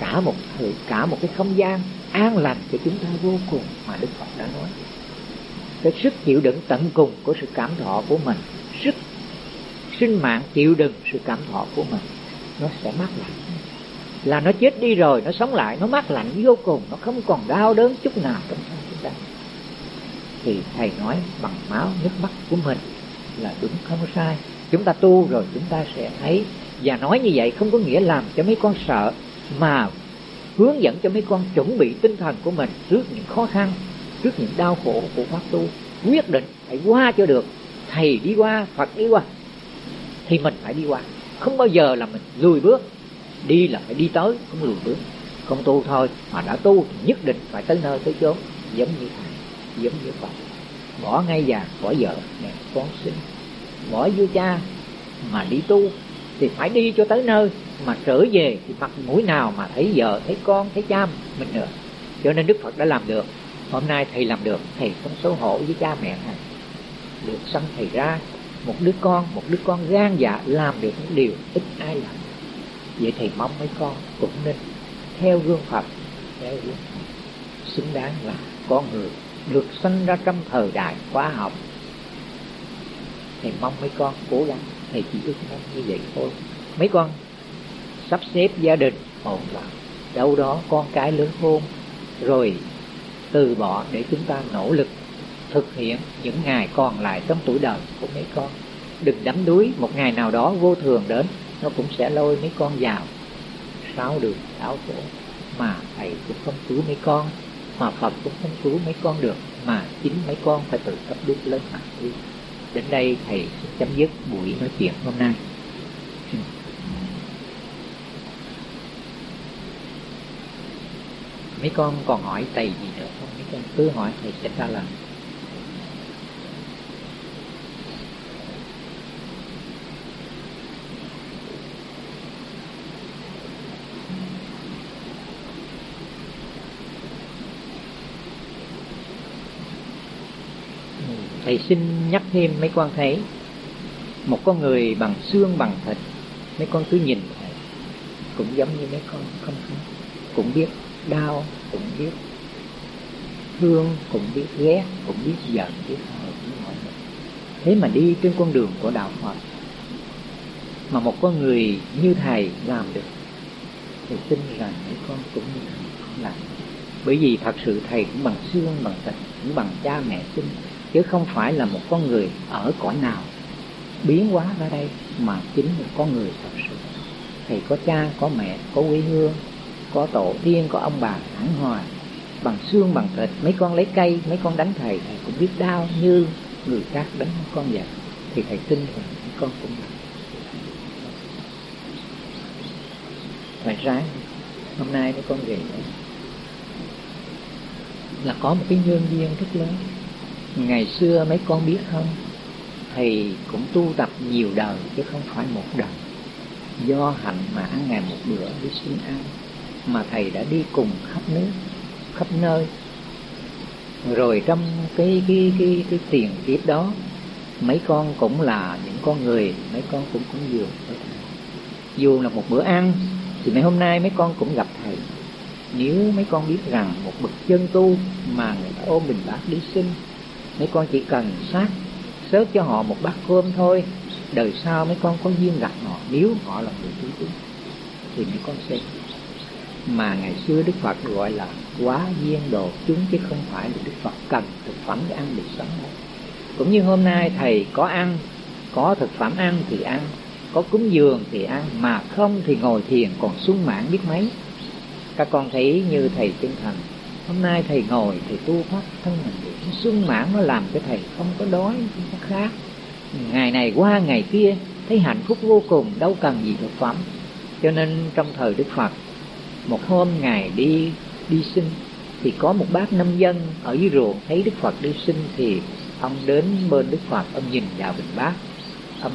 cả một cái không gian an lành cho chúng ta vô cùng mà Đức Phật đã nói. Cái sức chịu đựng tận cùng của sự cảm thọ của mình, sức sinh mạng chịu đựng sự cảm thọ của mình, nó sẽ mát lạnh. Là nó chết đi rồi, nó sống lại, nó mát lạnh vô cùng, nó không còn đau đớn chút nào trong thân chúng ta. Thì thầy nói bằng máu nước mắt của mình là đúng, không sai. Chúng ta tu rồi chúng ta sẽ thấy. Và nói như vậy không có nghĩa làm cho mấy con sợ, mà hướng dẫn cho mấy con chuẩn bị tinh thần của mình trước những khó khăn, trước những đau khổ của pháp tu. Quyết định phải qua cho được. Thầy đi qua, Phật đi qua, thì mình phải đi qua. Không bao giờ là mình lùi bước. Đi là phải đi tới, không lùi bước. Không tu thôi, mà đã tu thì nhất định phải tới nơi tới chốn. Giống như thầy, giống như Phật. Bỏ ngay già, bỏ vợ, mẹ, con sinh, bỏ vua cha mà đi tu thì phải đi cho tới nơi. Mà trở về thì mặt mũi nào mà thấy vợ, thấy con, thấy cha mình nữa. Cho nên Đức Phật đã làm được. Hôm nay thầy làm được, thầy không xấu hổ với cha mẹ thầy. Được sanh thầy ra một đứa con gan dạ làm được những điều ít ai làm. Vậy thầy mong mấy con cũng nên theo gương Phật, xứng đáng là con người được sanh ra trong thời đại khoa học. Thầy mong mấy con cố gắng, thầy chỉ ước mong như vậy thôi. Mấy con sắp xếp gia đình ổn lại, đâu đó con cái lớn khôn rồi từ bỏ để chúng ta nỗ lực thực hiện những ngày còn lại trong tuổi đời của mấy con. Đừng đắm đuối, một ngày nào đó vô thường đến, nó cũng sẽ lôi mấy con vào sáu đường sáu chỗ. Mà thầy cũng không cứu mấy con, mà Phật cũng không cứu mấy con được, mà chính mấy con phải tự tập đúc lên mà đi. Đến đây thầy xin chấm dứt buổi nói chuyện hôm nay. Mấy con còn hỏi thầy gì nữa không? Mấy con cứ hỏi, thầy sẽ trả lời. Thầy xin nhắc thêm mấy con thấy một con người bằng xương bằng thịt, mấy con cứ nhìn thầy cũng giống như mấy con không cũng biết đau, cũng biết thương, cũng biết ghét, cũng biết giận, biết hờn với mọi người. Thế mà đi trên con đường của đạo Phật mà một con người như thầy làm được, thì tin rằng mấy con cũng như thầy làm. Bởi vì thật sự thầy cũng bằng xương bằng thịt, cũng bằng cha mẹ sinh, chứ không phải là một con người ở cõi nào biến hóa ra đây, mà chính là con người thật sự. Thầy có cha, có mẹ, có quê hương, có tổ tiên, có ông bà hẳn hòa, bằng xương bằng thịt. Mấy con lấy cây, mấy con đánh thầy, thầy cũng biết đau như người khác đánh con vậy. Thì thầy tin rằng mấy con cũng là. Phải ráng. Hôm nay mấy con về là có một cái nhân duyên rất lớn. Ngày xưa mấy con biết không, thầy cũng tu tập nhiều đời chứ không phải một đời. Do hạnh mà ăn ngày một bữa đi xin ăn, mà thầy đã đi cùng khắp nước, khắp nơi. Rồi trong cái tiền kiếp đó, mấy con cũng là những con người, mấy con cũng dường với thầy. Dù là một bữa ăn thì mấy hôm nay mấy con cũng gặp thầy. Nếu mấy con biết rằng một bậc chân tu mà người ta ôm bình bát đi xin, mấy con chỉ cần xớt cho họ một bát cơm thôi, đời sau mấy con có duyên gặp họ, nếu họ là người tu tín thì mấy con sẽ. Mà ngày xưa Đức Phật gọi là quá duyên độ chúng, chứ không phải là Đức Phật cần thực phẩm để ăn để sống đâu. Cũng như hôm nay thầy có ăn, có thực phẩm ăn thì ăn, có cúng dường thì ăn, mà không thì ngồi thiền còn sung mãn biết mấy. Các con thấy như thầy Chân Thành, hôm nay thầy ngồi, thầy tu pháp thân mình được sung mãn, nó làm cho thầy không có đói, không có khát. Ngày này qua ngày kia thấy hạnh phúc vô cùng, đâu cần gì thực phẩm. Cho nên trong thời Đức Phật, một hôm Ngài đi xin, thì có một bác nông dân ở dưới ruộng thấy Đức Phật đi xin, thì ông đến bên Đức Phật, ông nhìn vào bình bát, ông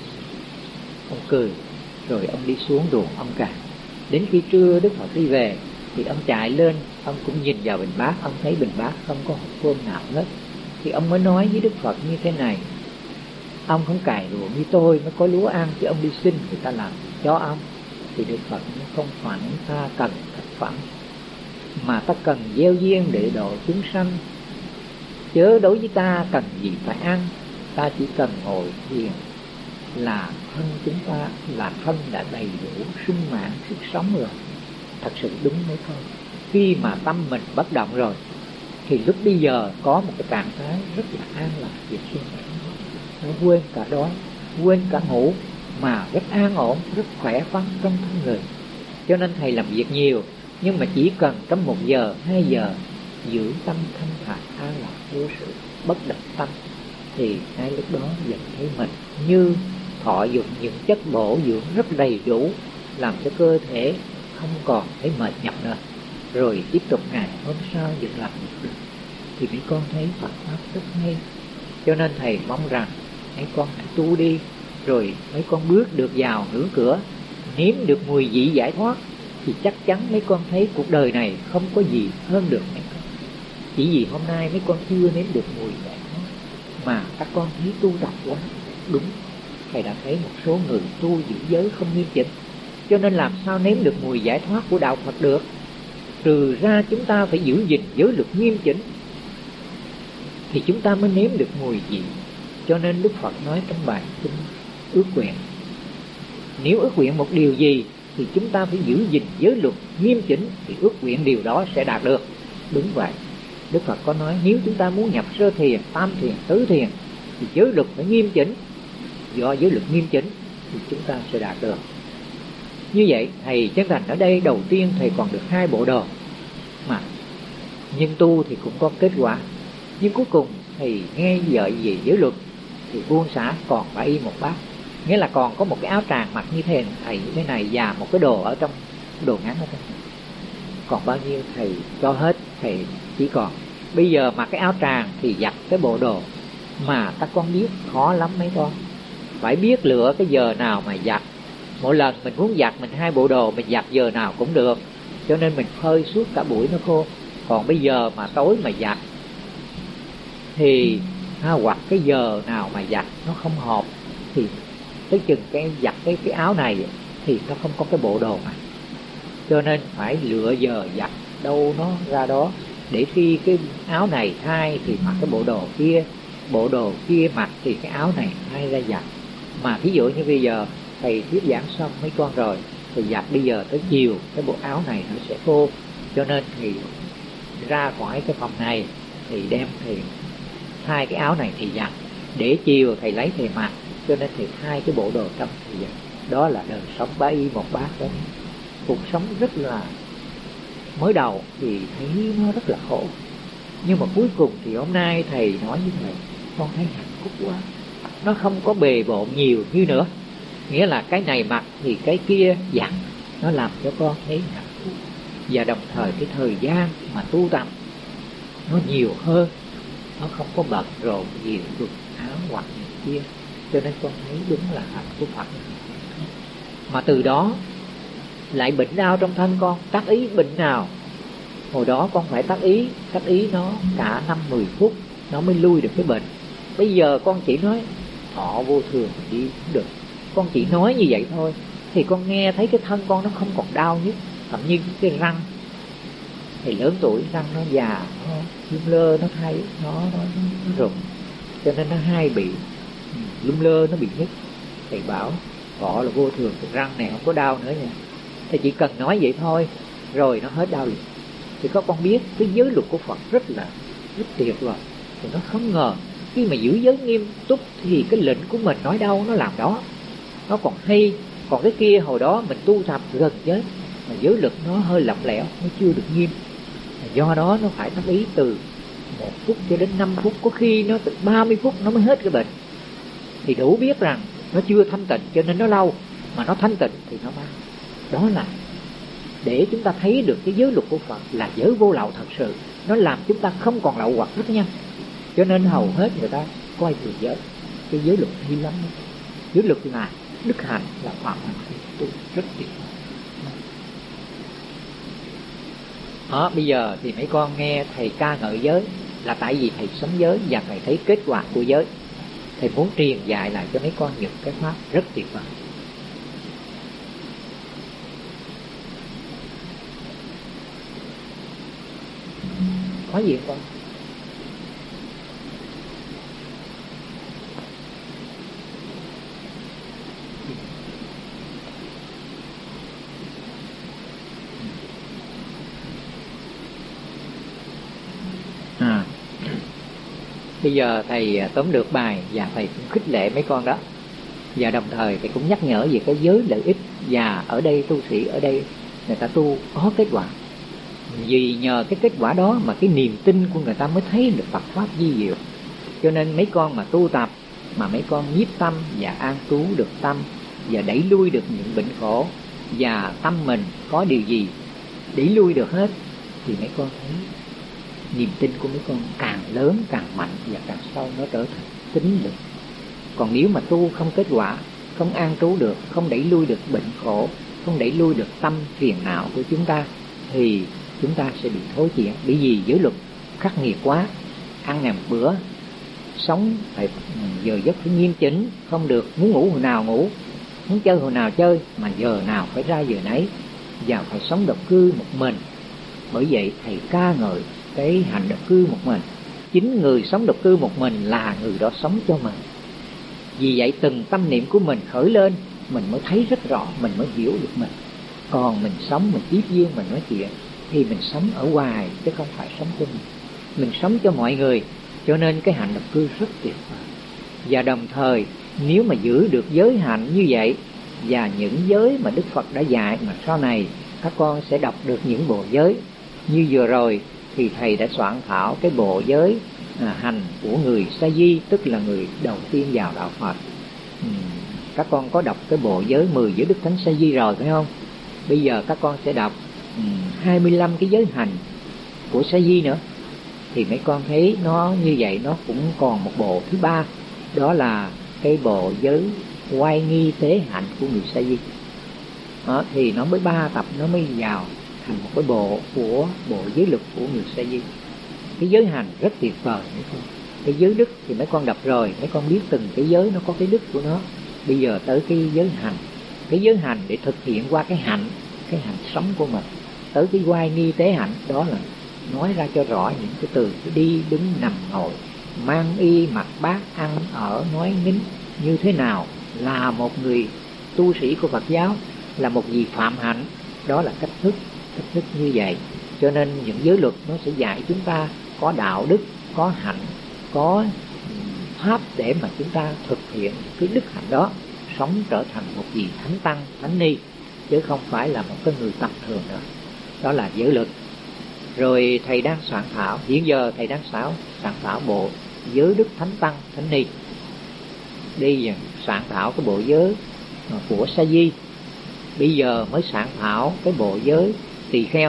cười, rồi ông đi xuống ruộng ông cài. Đến khi trưa Đức Phật đi về thì ông chạy lên, ông cũng nhìn vào bình bát, ông thấy bình bát không có hột cơm nào hết. Thì ông mới nói với Đức Phật như thế này: ông không cày ruộng như tôi mới có lúa ăn, chứ ông đi xin người ta làm cho ông. Thì Đức Phật không phải ta cần thực phẩm, mà ta cần gieo duyên để độ chúng sanh. Chớ đối với ta cần gì phải ăn, ta chỉ cần ngồi thiền là thân chúng ta, là thân đã đầy đủ sung mãn sức sống rồi. Thật sự đúng mấy con. Khi mà tâm mình bất động rồi thì lúc bây giờ có một cái trạng thái rất là an lạc, việc sung mãn. Nó quên cả đói, quên cả ngủ, mà rất an ổn, rất khỏe khoắn trong thân người. Cho nên thầy làm việc nhiều, nhưng mà chỉ cần trong 1 giờ, 2 giờ giữ tâm thanh thản an lạc vô sự bất động tâm, thì ngay lúc đó dần thấy mình như thọ dụng những chất bổ dưỡng rất đầy đủ, làm cho cơ thể không còn thấy mệt nhọc nữa. Rồi tiếp tục ngày hôm sau vẫn làm được. Thì mấy con thấy Phật pháp rất hay. Cho nên thầy mong rằng mấy con hãy tu đi, rồi mấy con bước được vào ngưỡng cửa, nếm được mùi vị giải thoát, thì chắc chắn mấy con thấy cuộc đời này không có gì hơn được mấy con. Chỉ vì hôm nay mấy con chưa nếm được mùi giải thoát mà các con thấy tu tập quá. Đúng, thầy đã thấy một số người tu giữ giới không nghiêm chỉnh, cho nên làm sao nếm được mùi giải thoát của đạo Phật được. Trừ ra chúng ta phải giữ gìn giới luật nghiêm chỉnh thì chúng ta mới nếm được mùi vị. Cho nên Đức Phật nói trong bài kinh ước nguyện, nếu ước nguyện một điều gì thì chúng ta phải giữ gìn giới luật nghiêm chỉnh, thì ước nguyện điều đó sẽ đạt được. Đúng vậy, Đức Phật có nói nếu chúng ta muốn nhập sơ thiền, tam thiền, tứ thiền thì giới luật phải nghiêm chỉnh. Do giới luật nghiêm chỉnh thì chúng ta sẽ đạt được. Như vậy thầy Chân Thành ở đây đầu tiên thầy còn được 2 bộ đồ mà nhưng tu thì cũng có kết quả. Nhưng cuối cùng thầy nghe vợ gì giới luật thì buông xả, còn bà y một bát, nghĩa là còn có một cái áo tràng mặc như thế thầy như thế này, và một cái đồ ở trong đồ ngắn ở trong, còn bao nhiêu thầy cho hết. Thầy chỉ còn bây giờ mặc cái áo tràng thì giặt cái bộ đồ, mà các con biết khó lắm mấy con, phải biết lựa cái giờ nào mà giặt. Mỗi lần mình muốn giặt mình 2 bộ đồ, mình giặt giờ nào cũng được, cho nên mình phơi suốt cả buổi nó khô. Còn bây giờ mà tối mà giặt thì hoặc cái giờ nào mà giặt nó không hợp, thì tới chừng cái giặt cái áo này thì nó không có cái bộ đồ mà. Cho nên phải lựa giờ giặt đâu nó ra đó, để khi cái áo này thay thì mặc cái bộ đồ kia mặc thì cái áo này thay ra giặt. Mà thí dụ như bây giờ thầy thuyết giảng xong mấy con rồi thì giặt bây giờ tới chiều cái bộ áo này nó sẽ khô, cho nên thì ra khỏi cái phòng này thì đem thầy hai cái áo này thì giặt, để chiều thầy lấy thầy mặc, cho nên thầy hai cái bộ đồ trong thì giặt. Đó là đời sống bá y một bát đó. Cuộc sống rất là, mới đầu thì thấy nó rất là khổ, nhưng mà cuối cùng thì hôm nay thầy nói với thầy, con thấy hạnh phúc quá. Nó không có bề bộn nhiều như nữa, nghĩa là cái này mặc thì cái kia giặt, nó làm cho con thấy hạnh phúc. Và đồng thời cái thời gian mà tu tập nó nhiều hơn, nó không có bận rộn nhiều quần áo hoặc gì kia, cho nên con thấy đúng là hạnh của Phật. Mà từ đó lại bệnh đau trong thân con, tác ý bệnh nào. Hồi đó con phải tác ý nó cả 5-10 phút nó mới lui được cái bệnh. Bây giờ con chỉ nói thọ vô thường đi cũng được, con chỉ nói như vậy thôi, thì con nghe thấy cái thân con nó không còn đau nhất. Thậm như cái răng, thì lớn tuổi răng nó già, nó lung lơ, nó thay, nó rụng, cho nên nó hay bị lung lơ, nó bị nhức. Thầy bảo thọ là vô thường, cái răng này không có đau nữa nha. Thì chỉ cần nói vậy thôi rồi nó hết đau liền. Thì có con biết cái giới luật của Phật rất tuyệt vời. Thì nó không ngờ khi mà giữ giới nghiêm túc thì cái lệnh của mình nói đâu nó làm đó, nó còn hay. Còn cái kia hồi đó mình tu tập gần giới, mà giới luật nó hơi lỏng lẻo, nó chưa được nghiêm. Do đó nó phải tác ý từ 1 phút cho đến 5 phút, có khi nó từ 30 phút nó mới hết cái bệnh. Thì đủ biết rằng nó chưa thanh tịnh cho nên nó lâu, mà nó thanh tịnh thì nó mau. Đó là để chúng ta thấy được cái giới luật của Phật là giới vô lậu thật sự. Nó làm chúng ta không còn lậu hoặc rất nhanh. Cho nên hầu hết người ta coi thường giới. Cái giới luật hay lắm. Giới luật là đức hạnh, là phạm hạnh, tu rất tuyệt. Đó, bây giờ thì mấy con nghe thầy ca ngợi giới là tại vì thầy sống giới và thầy thấy kết quả của giới. Thầy muốn truyền dạy lại cho mấy con những cái pháp rất tuyệt vời. Có gì không? Bây giờ thầy tóm được bài và thầy cũng khích lệ mấy con đó. Và đồng thời thầy cũng nhắc nhở về cái giới lợi ích. Và ở đây tu sĩ ở đây người ta tu có kết quả. Vì nhờ cái kết quả đó mà cái niềm tin của người ta mới thấy được Phật pháp vi diệu. Cho nên mấy con mà tu tập mà mấy con nhiếp tâm và an trú được tâm và đẩy lui được những bệnh khổ, và tâm mình có điều gì đẩy lui được hết, thì mấy con thấy niềm tin của mấy con càng lớn, càng mạnh và càng sâu, nó trở thành tín lực. Còn nếu mà tu không kết quả, không an trú được, không đẩy lui được bệnh khổ, không đẩy lui được tâm phiền não của chúng ta, thì chúng ta sẽ bị thối chuyển. Bởi vì giới luật khắc nghiệt quá, ăn ngày một bữa, sống phải giờ giấc phải nghiêm chỉnh, không được muốn ngủ hồi nào ngủ, muốn chơi hồi nào chơi, mà giờ nào phải ra giờ nấy, và phải sống độc cư một mình. Bởi vậy thầy ca ngợi cái hành độc cư một mình. Chính người sống độc cư một mình là người đó sống cho mình. Vì vậy từng tâm niệm của mình khởi lên, mình mới thấy rất rõ, mình mới hiểu được mình. Còn mình sống, mình tiếp duyên, mình nói chuyện, thì mình sống ở ngoài chứ không phải sống cho mình. Mình sống cho mọi người. Cho nên cái hạnh độc cư rất tuyệt vời. Và đồng thời nếu mà giữ được giới hạnh như vậy, và những giới mà Đức Phật đã dạy, mà sau này các con sẽ đọc được những bộ giới. Như vừa rồi thì thầy đã soạn thảo cái bộ giới hành của người Sa Di, tức là người đầu tiên vào đạo Phật. Các con có đọc cái bộ giới 10 giới Đức Thánh Sa Di rồi phải không? Bây giờ các con sẽ đọc 25 cái giới hành của Sa Di nữa. Thì mấy con thấy nó như vậy, nó cũng còn một bộ thứ ba, đó là cái bộ giới oai nghi tế hạnh của người Sa Di. Đó, thì nó mới 3 tập nó mới vào thành một cái bộ của bộ giới luật của người Sa Di. Cái giới hành rất tuyệt vời. Cái giới đức thì mấy con đọc rồi, mấy con biết từng cái giới nó có cái đức của nó. Bây giờ tới cái giới hành. Cái giới hành để thực hiện qua cái hạnh sống của mình. Tới cái oai nghi tế hạnh, đó là nói ra cho rõ những cái từ cái đi, đứng, nằm, ngồi, mang y, mặc, bát, ăn, ở, nói, nín như thế nào là một người tu sĩ của Phật giáo, là một vị phạm hạnh. Đó là cách thức như vậy. Cho nên những giới luật nó sẽ dạy chúng ta có đạo đức, có hạnh, có pháp để mà chúng ta thực hiện cái đức hạnh đó, sống trở thành một vị thánh tăng, thánh ni, chứ không phải là một cái người tầm thường nữa. Đó là giới luật. Rồi thầy đang soạn thảo, hiện giờ thầy đang soạn thảo bộ giới đức thánh tăng, thánh ni. Đi soạn thảo cái bộ giới của Sa Di. Bây giờ mới soạn thảo cái bộ giới tỳ kheo.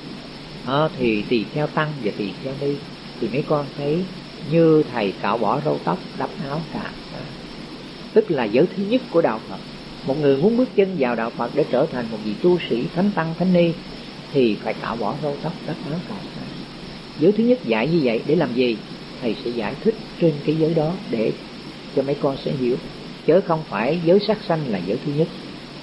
Thì tỳ kheo tăng và tỳ kheo ni, thì mấy con thấy như thầy cạo bỏ râu tóc, đắp áo cả. Tức là giới thứ nhất của đạo Phật. Một người muốn bước chân vào đạo Phật để trở thành một vị tu sĩ, thánh tăng, thánh ni, thì phải cạo bỏ râu tóc, đắp áo cả. Giới thứ nhất dạy như vậy để làm gì? Thầy sẽ giải thích trên cái giới đó để cho mấy con sẽ hiểu. Chứ không phải giới sát sanh là giới thứ nhất,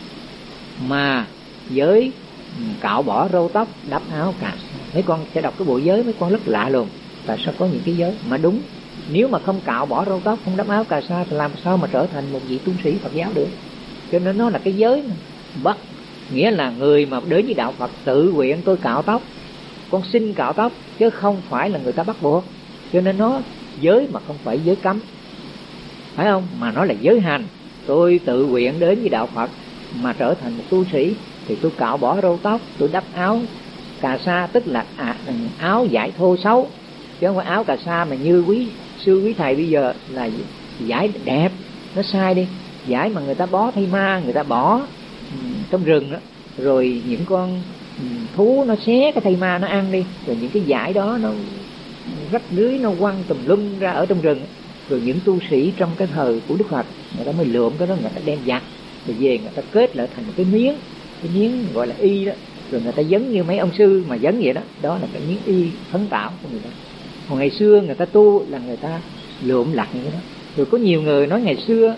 mà giới cạo bỏ râu tóc, đắp áo cả. Mấy con sẽ đọc cái bộ giới, mấy con rất lạ luôn. Tại sao có những cái giới mà đúng? Nếu mà không cạo bỏ râu tóc, không đắp áo cà sa thì làm sao mà trở thành một vị tu sĩ Phật giáo được? Cho nên nó là cái giới mà bắt, nghĩa là người mà đến với đạo Phật tự nguyện tôi cạo tóc, con xin cạo tóc, chứ không phải là người ta bắt buộc. Cho nên nó giới mà không phải giới cấm, phải không? Mà nó là giới hành. Tôi tự nguyện đến với đạo Phật mà trở thành một tu sĩ thì tôi cạo bỏ râu tóc, tôi đắp áo cà sa, tức là áo vải thô xấu, chứ không phải áo cà sa mà như quý sư quý thầy bây giờ là vải đẹp. Nó sai đi. Vải mà người ta bó thay ma, người ta bỏ trong rừng đó, rồi những con thú nó xé cái thay ma nó ăn đi, rồi những cái vải đó nó rách rưới, nó quăng tùm lum ra ở trong rừng. Rồi những tu sĩ trong cái thời của Đức Phật, người ta mới lượm cái đó, người ta đem giặt rồi về, người ta kết lại thành một cái miếng gọi là y đó, rồi người ta dấn như mấy ông sư mà dấn vậy đó. Đó là cái miếng y phấn tạo của người ta. Còn ngày xưa người ta tu là người ta lượm lặt như thế đó. Rồi có nhiều người nói ngày xưa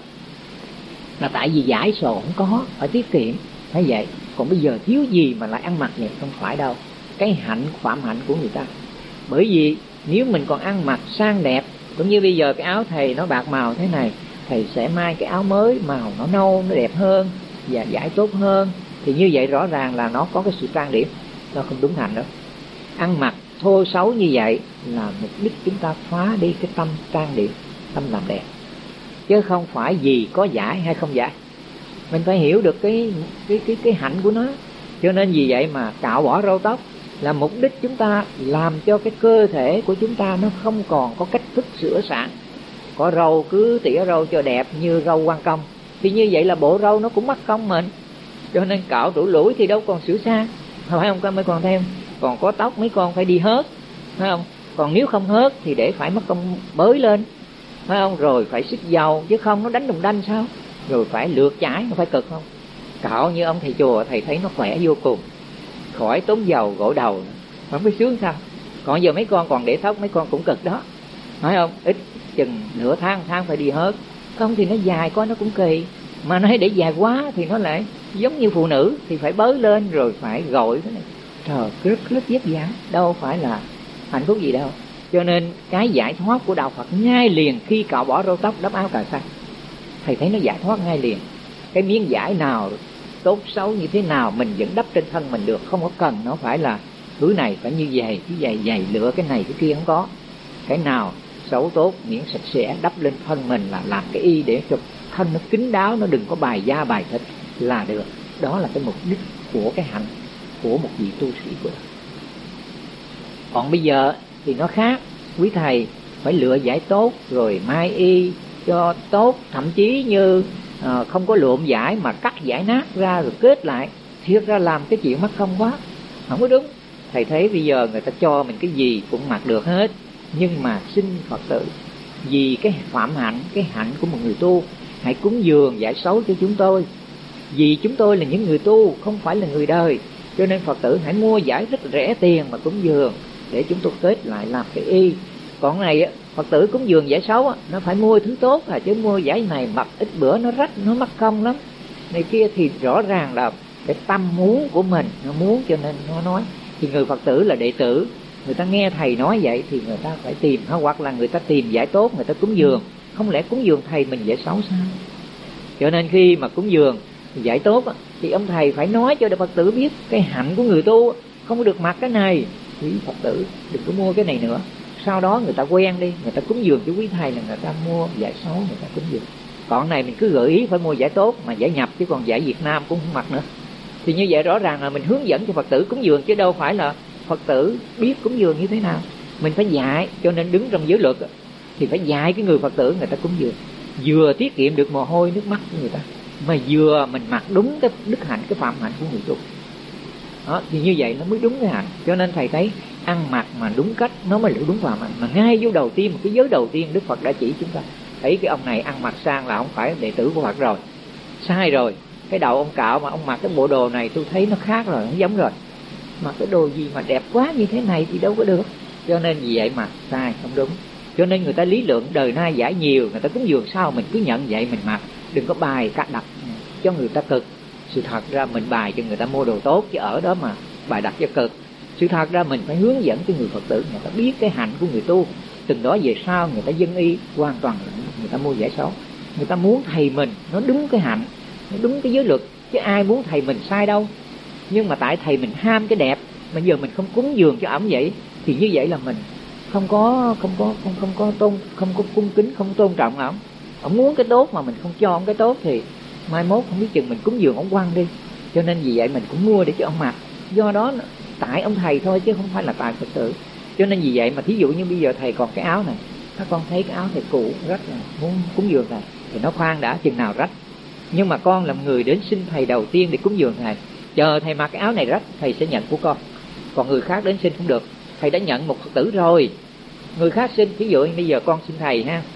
là tại vì giải sổ không có, phải tiết kiệm, phải vậy. Còn bây giờ thiếu gì mà lại ăn mặc vậy? Không phải đâu. Cái hạnh, phạm hạnh của người ta. Bởi vì nếu mình còn ăn mặc sang đẹp, cũng như bây giờ cái áo thầy nó bạc màu thế này, thầy sẽ may cái áo mới màu nó nâu, nó đẹp hơn và giải tốt hơn, thì như vậy rõ ràng là nó có cái sự trang điểm. Nó không đúng hành đâu. Ăn mặc thô xấu như vậy là mục đích chúng ta phá đi cái tâm trang điểm, tâm làm đẹp, chứ không phải vì có giải hay không giải. Mình phải hiểu được cái hạnh của nó. Cho nên vì vậy mà cạo bỏ râu tóc là mục đích chúng ta làm cho cái cơ thể của chúng ta nó không còn có cách thức sửa soạn. Có râu cứ tỉa râu cho đẹp như râu Quan Công, thì như vậy là bộ râu nó cũng mất công mình. Cho nên cạo đủ lũi thì đâu còn sửa sang, phải không? Mấy con thêm còn có tóc mấy con phải đi hớt, phải không? Còn nếu không hớt thì để phải mất công bới lên, phải không? Rồi phải xịt dầu, chứ không nó đánh đùng đanh sao? Rồi phải lượt chải, nó phải cực không? Cạo như ông thầy chùa thầy thấy nó khỏe vô cùng, khỏi tốn dầu gội đầu, không phải sướng sao? Còn giờ mấy con còn để tóc mấy con cũng cực đó, phải không? Ít chừng nửa tháng phải đi hớt, không thì nó dài quá nó cũng kỳ. Mà nói để dài quá thì nó lại giống như phụ nữ, thì phải bới lên rồi phải gội thế này. Trời, rất vất vả, đâu phải là hạnh phúc gì đâu. Cho nên cái giải thoát của đạo Phật ngay liền khi cạo bỏ râu tóc, đắp áo cà sa, thầy thấy nó giải thoát ngay liền. Cái miếng vải nào tốt xấu như thế nào mình vẫn đắp trên thân mình được, không có cần nó phải là thứ này phải như vậy, cái giày lựa cái này cái kia, không có. Cái nào xấu tốt miễn sạch sẽ đắp lên thân mình là làm cái y để cho thân nó kín đáo, nó đừng có bài da bài thịt là được. Đó là cái mục đích của cái hạnh của một vị tu sĩ của đó. Còn bây giờ thì nó khác. Quý thầy phải lựa vải tốt rồi mai y cho tốt, thậm chí như không có lụm vải mà cắt vải nát ra rồi kết lại, thiệt ra làm cái chuyện mất công quá, không có đúng. Thầy thấy bây giờ người ta cho mình cái gì cũng mặc được hết, nhưng mà xin Phật tử vì cái phạm hạnh, cái hạnh của một người tu, hãy cúng dường vải xấu cho chúng tôi. Vì chúng tôi là những người tu, không phải là người đời, cho nên Phật tử hãy mua vải rất rẻ tiền mà cúng dường để chúng tôi kết lại làm cái y. Còn này Phật tử cúng dường vải xấu nó phải mua thứ tốt chứ mua vải này mặc ít bữa nó rách, nó mất công lắm này kia. Thì rõ ràng là cái tâm muốn của mình, nó muốn cho nên nó nói. Thì người Phật tử là đệ tử, người ta nghe thầy nói vậy thì người ta phải tìm, hoặc là người ta tìm vải tốt người ta cúng dường. Không lẽ cúng dường thầy mình vải xấu sao? Cho nên khi mà cúng dường vải tốt thì ông thầy phải nói cho Phật tử biết cái hạnh của người tu. không có được mặc cái này. Quý Phật tử đừng có mua cái này nữa. Sau đó người ta quen đi, người ta cúng dường cho quý thầy là người ta mua vải xấu, người ta cúng dường. Còn này mình cứ gợi ý phải mua vải tốt mà vải nhập, chứ còn vải Việt Nam cũng không mặc nữa. Thì như vậy rõ ràng là mình hướng dẫn cho Phật tử cúng dường, chứ đâu phải là Phật tử biết cúng dường như thế nào. Mình phải dạy. Cho nên đứng trong giới luật thì phải dạy cái người Phật tử người ta cúng dường, vừa tiết kiệm được mồ hôi nước mắt của người ta, mà vừa mình mặc đúng cái đức hạnh, cái phạm hạnh của người tu. Đó, thì như vậy nó mới đúng cái hạnh. Cho nên thầy thấy ăn mặc mà đúng cách nó mới là đúng phạm hạnh. Mà ngay vô đầu tiên, một cái giới đầu tiên Đức Phật đã chỉ chúng ta, thấy cái ông này ăn mặc sang là không phải đệ tử của Phật rồi, sai rồi. Cái đầu ông cạo mà ông mặc cái bộ đồ này tôi thấy nó khác rồi, không giống rồi. Mặc cái đồ gì mà đẹp quá như thế này thì đâu có được. Cho nên vì vậy mà sai, không đúng. Cho nên người ta lý luận đời nay giải nhiều, người ta cúng dường sao mình cứ nhận vậy mình mặc, đừng có bài cắt đặt cho người ta cực. Sự thật ra mình bài cho người ta mua đồ tốt, chứ ở đó mà bài đặt cho cực. Sự thật ra mình phải hướng dẫn cho người Phật tử người ta biết cái hạnh của người tu. Từng đó về sau người ta dân y hoàn toàn là người ta mua giải xấu. Người ta muốn thầy mình nó đúng cái hạnh, nó đúng cái giới luật, chứ ai muốn thầy mình sai đâu. Nhưng mà tại thầy mình ham cái đẹp, mà giờ mình không cúng dường cho ổng vậy, thì như vậy là mình không có cung kính, không tôn trọng ổng. Ổng muốn cái tốt mà mình không cho ổng cái tốt thì mai mốt không biết chừng mình cúng dường ổng quăng đi. Cho nên vì vậy mình cũng mua để cho ông mặc. Do đó tại ông thầy thôi chứ không phải là tại Phật tử. Cho nên vì vậy mà thí dụ như bây giờ thầy còn cái áo này, các con thấy cái áo thầy cũ rất là muốn cúng dường thầy, thì nó khoan đã, chừng nào rách. Nhưng mà con làm người đến xin thầy đầu tiên để cúng dường thầy, chờ thầy mặc cái áo này rách thầy sẽ nhận của con. Còn người khác đến xin không được. Thầy đã nhận một Phật tử rồi, người khác xin, ví dụ như bây giờ con xin thầy ha,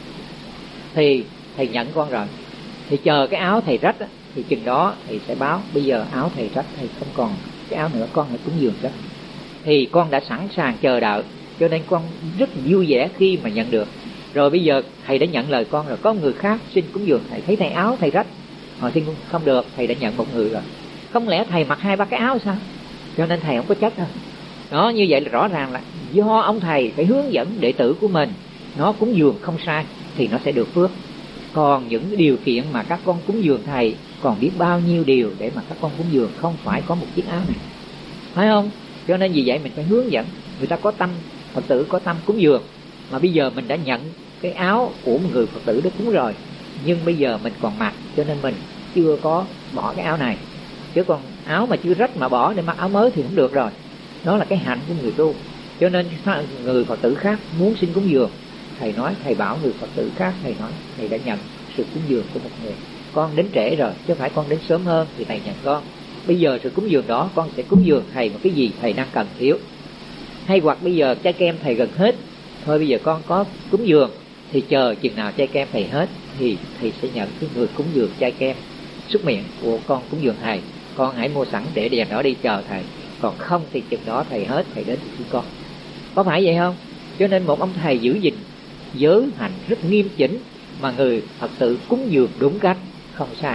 thì thầy nhận con rồi, thì chờ cái áo thầy rách á, thì chừng đó thầy sẽ báo bây giờ áo thầy rách, thầy không còn cái áo nữa, con hãy cúng dường rách. Thì con đã sẵn sàng chờ đợi, cho nên con rất vui vẻ khi mà nhận được. Rồi bây giờ thầy đã nhận lời con rồi, có người khác xin cúng dường thầy, thấy thầy áo thầy rách, họ xin không được, thầy đã nhận một người rồi. Không lẽ thầy mặc 2-3 cái áo sao? Cho nên thầy không có trách đâu. Đó, như vậy là rõ ràng là do ông thầy phải hướng dẫn đệ tử của mình, nó cúng dường không sai thì nó sẽ được phước. Còn những điều kiện mà các con cúng dường thầy còn biết bao nhiêu điều để mà các con cúng dường, không phải có một chiếc áo này, phải không? Cho nên vì vậy mình phải hướng dẫn người ta có tâm, Phật tử có tâm cúng dường. Mà bây giờ mình đã nhận cái áo của một người Phật tử đó cúng rồi, nhưng bây giờ mình còn mặc, cho nên mình chưa có bỏ cái áo này. Chứ còn áo mà chưa rách mà bỏ để mặc áo mới thì không được rồi. Đó là cái hạnh của người tu. Cho nên người Phật tử khác muốn xin cúng dường, thầy nói, thầy bảo người Phật tử khác, thầy nói thầy đã nhận sự cúng dường của một người. Con đến trễ rồi, chứ phải con đến sớm hơn thì thầy nhận con. Bây giờ sự cúng dường đó con sẽ cúng dường thầy một cái gì thầy đang cần thiếu. Hay hoặc bây giờ chai kem thầy gần hết, thôi bây giờ con có cúng dường, thì chờ chừng nào chai kem thầy hết thì thầy sẽ nhận cái người cúng dường chai kem xúc miệng của con cúng dường thầy. Con hãy mua sẵn để đèn đó đi chờ thầy. Còn không thì chừng đó thầy hết, thầy đến với con. Có phải vậy không? Cho nên một ông thầy giữ gìn giới hạnh rất nghiêm chỉnh, mà người Phật tử cúng dường đúng cách, không sai.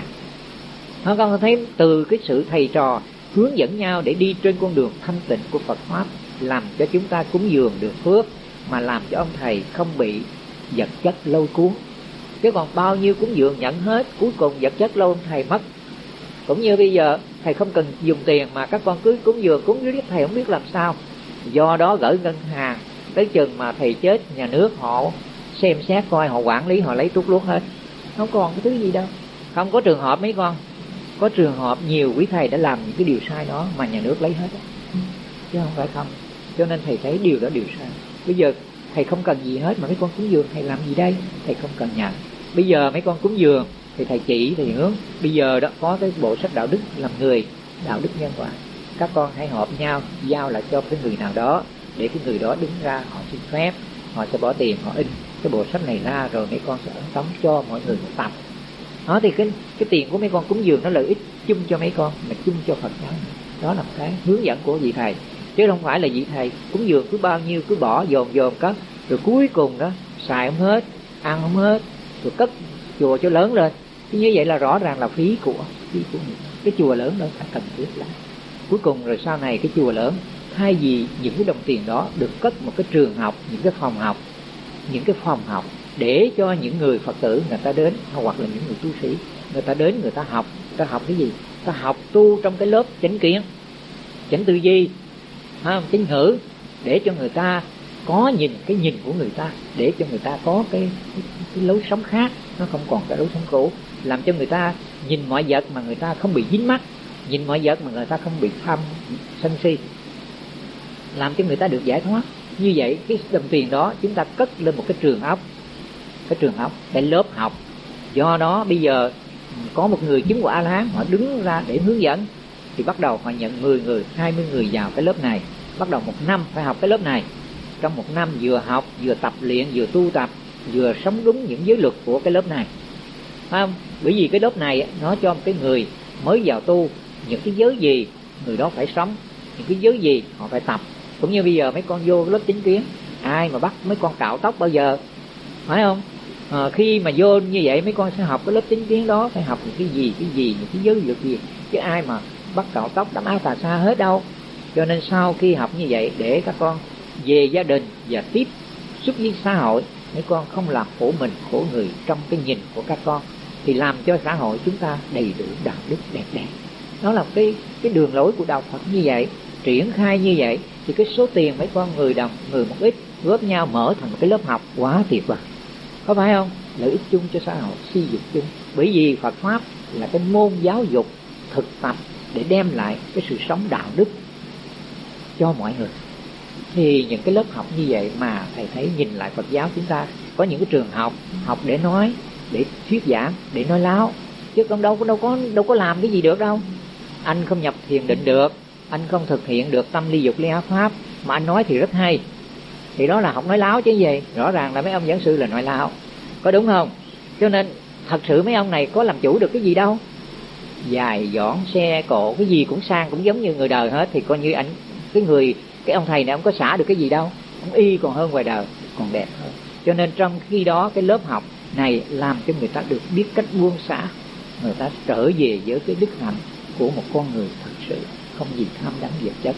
Con thấy từ cái sự thầy trò hướng dẫn nhau để đi trên con đường thanh tịnh của Phật Pháp, làm cho chúng ta cúng dường được phước, mà làm cho ông thầy không bị vật chất lôi cuốn. Chứ còn bao nhiêu cúng dường nhận hết, cuối cùng vật chất lôi ông thầy mất. Cũng như bây giờ thầy không cần dùng tiền mà các con cứ cúng dường, cúng dưới thầy không biết làm sao. Do đó gửi ngân hàng, tới chừng mà thầy chết, nhà nước họ xem xét coi, họ quản lý, họ lấy trút luốt hết, không còn cái thứ gì đâu. Không có trường hợp mấy con, có trường hợp nhiều quý thầy đã làm những cái điều sai đó mà nhà nước lấy hết đó, chứ không phải không. Cho nên thầy thấy điều đó điều sai. Bây giờ thầy không cần gì hết mà mấy con cúng dường, thầy làm gì đây? Thầy không cần nhận. Bây giờ mấy con cúng dường thì thầy chỉ, thầy hướng. Bây giờ đó có cái bộ sách đạo đức làm người, đạo đức nhân quả, các con hãy họp nhau giao lại cho cái người nào đó, để cái người đó đứng ra họ xin phép, họ sẽ bỏ tiền họ in cái bộ sách này ra, rồi mấy con sẽ ấn tống cho mọi người một tập. Đó thì cái tiền của mấy con cúng dường nó lợi ích chung cho mấy con, mà chung cho Phật giáo. Đó là một cái hướng dẫn của vị thầy, chứ không phải là vị thầy cúng dường cứ bao nhiêu cứ bỏ dồn cất, rồi cuối cùng đó xài không hết, ăn không hết, rồi cất chùa cho lớn lên. Chứ như vậy là rõ ràng là phí của cái chùa lớn đâu phải cần thiết lắm. Cuối cùng rồi sau này cái chùa lớn, thay vì những cái đồng tiền đó được cất một cái trường học, những cái phòng học để cho những người Phật tử người ta đến, hoặc là những người tu sĩ người ta đến, người ta học cái gì? Ta học tu trong cái lớp chánh kiến, chánh tư duy, phải không? Tín ngưỡng để cho người ta có nhìn cái nhìn của người ta, để cho người ta có cái lối sống khác, nó không còn cái lối sống cũ, làm cho người ta nhìn mọi vật mà người ta không bị dính mắc, nhìn mọi vật mà người ta không bị tham sân si, làm cho người ta được giải thoát. Như vậy cái đồng tiền đó chúng ta cất lên một cái trường óc, cái lớp học. Do đó bây giờ có một người chứng quả A-la-hán, họ đứng ra để hướng dẫn, thì bắt đầu họ nhận 10 người, 20 người vào cái lớp này. Bắt đầu 1 năm phải học cái lớp này. Trong 1 năm vừa học, vừa tập luyện, vừa tu tập, vừa sống đúng những giới luật của cái lớp này, phải không? Bởi vì cái lớp này nó cho một cái người mới vào tu những cái giới gì người đó phải sống, những cái giới gì họ phải tập. Cũng như bây giờ mấy con vô lớp chính kiến, ai mà bắt mấy con cạo tóc bao giờ, phải không? Khi mà vô như vậy mấy con sẽ học cái lớp chính kiến đó, phải học những cái gì, những cái giới luật gì, chứ ai mà bắt cạo tóc đắp áo cà sa hết đâu. Cho nên sau khi học như vậy, để các con về gia đình và tiếp xúc với xã hội, mấy con không làm khổ mình khổ người trong cái nhìn của các con, thì làm cho xã hội chúng ta đầy đủ đạo đức đẹp đẽ. Đó là cái đường lối của đạo Phật như vậy, triển khai như vậy, thì cái số tiền mấy con người đồng, người một ít góp nhau mở thành một cái lớp học quá tuyệt vời, có phải không? Lợi ích chung cho xã hội, xây dựng chung. Bởi vì Phật Pháp là cái môn giáo dục thực tập để đem lại cái sự sống đạo đức cho mọi người. Thì những cái lớp học như vậy mà thầy thấy nhìn lại Phật giáo chúng ta có những cái trường học để nói, để thuyết giảng, để nói láo, chứ không đâu có làm cái gì được đâu. Anh không nhập thiền định được, anh không thực hiện được tâm ly dục ly ác pháp, mà anh nói thì rất hay, thì đó là học nói láo chứ gì. Rõ ràng là mấy ông giảng sư là nói láo, có đúng không? Cho nên thật sự mấy ông này có làm chủ được cái gì đâu. Dài dõn xe cộ cái gì cũng sang, cũng giống như người đời hết, thì coi như anh cái ông thầy này ông có xả được cái gì đâu, ông y còn hơn ngoài đời, còn đẹp hơn. Cho nên trong khi đó cái lớp học này làm cho người ta được biết cách buông xả, người ta trở về với cái đức hạnh của một con người thật sự không gì tham đắm vật chất.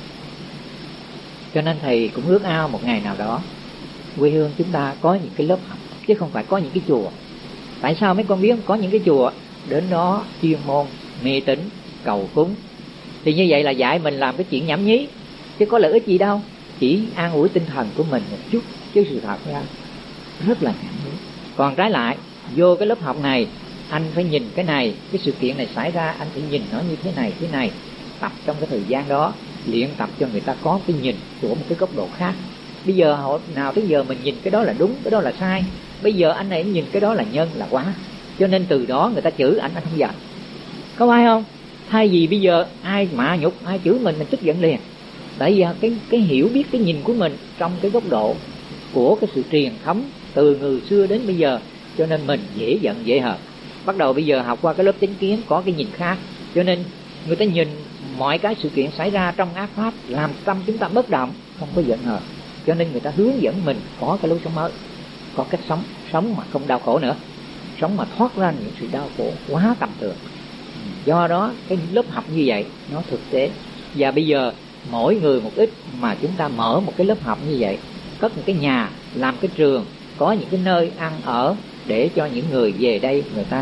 Cho nên thầy cũng ước ao một ngày nào đó quê hương chúng ta có những cái lớp học, chứ không phải có những cái chùa. Tại sao mấy con biết có những cái chùa đến đó chuyên môn mê tín cầu cúng, thì như vậy là dạy mình làm cái chuyện nhảm nhí, chứ có lợi ích gì đâu, chỉ an ủi tinh thần của mình một chút, chứ sự thật ra rất là nhảm nhí. Còn trái lại vô cái lớp học này, anh phải nhìn cái này, cái sự kiện này xảy ra anh phải nhìn nó như thế này, tập trong cái thời gian đó, luyện tập cho người ta có cái nhìn của một cái góc độ khác. Bây giờ hồi nào tới giờ mình nhìn cái đó là đúng, cái đó là sai, bây giờ anh này nhìn cái đó là nhân là quả, cho nên từ đó người ta chửi anh không giận, có phải không? Thay vì bây giờ ai mạ nhục, ai chửi mình tức giận liền. Tại vì cái hiểu biết, cái nhìn của mình trong cái góc độ của cái sự truyền thống từ người xưa đến bây giờ, cho nên mình dễ giận dễ hờn. Bắt đầu bây giờ học qua cái lớp chánh kiến có cái nhìn khác, cho nên người ta nhìn mọi cái sự kiện xảy ra trong ác pháp làm tâm chúng ta bất động, không có giận hờn. Cho nên người ta hướng dẫn mình có cái lối sống mới, có cách sống mà không đau khổ nữa, sống mà thoát ra những sự đau khổ quá tầm thường. Do đó cái lớp học như vậy nó thực tế. Và bây giờ mỗi người một ít mà chúng ta mở một cái lớp học như vậy, cất một cái nhà, làm cái trường, có những cái nơi ăn ở để cho những người về đây người ta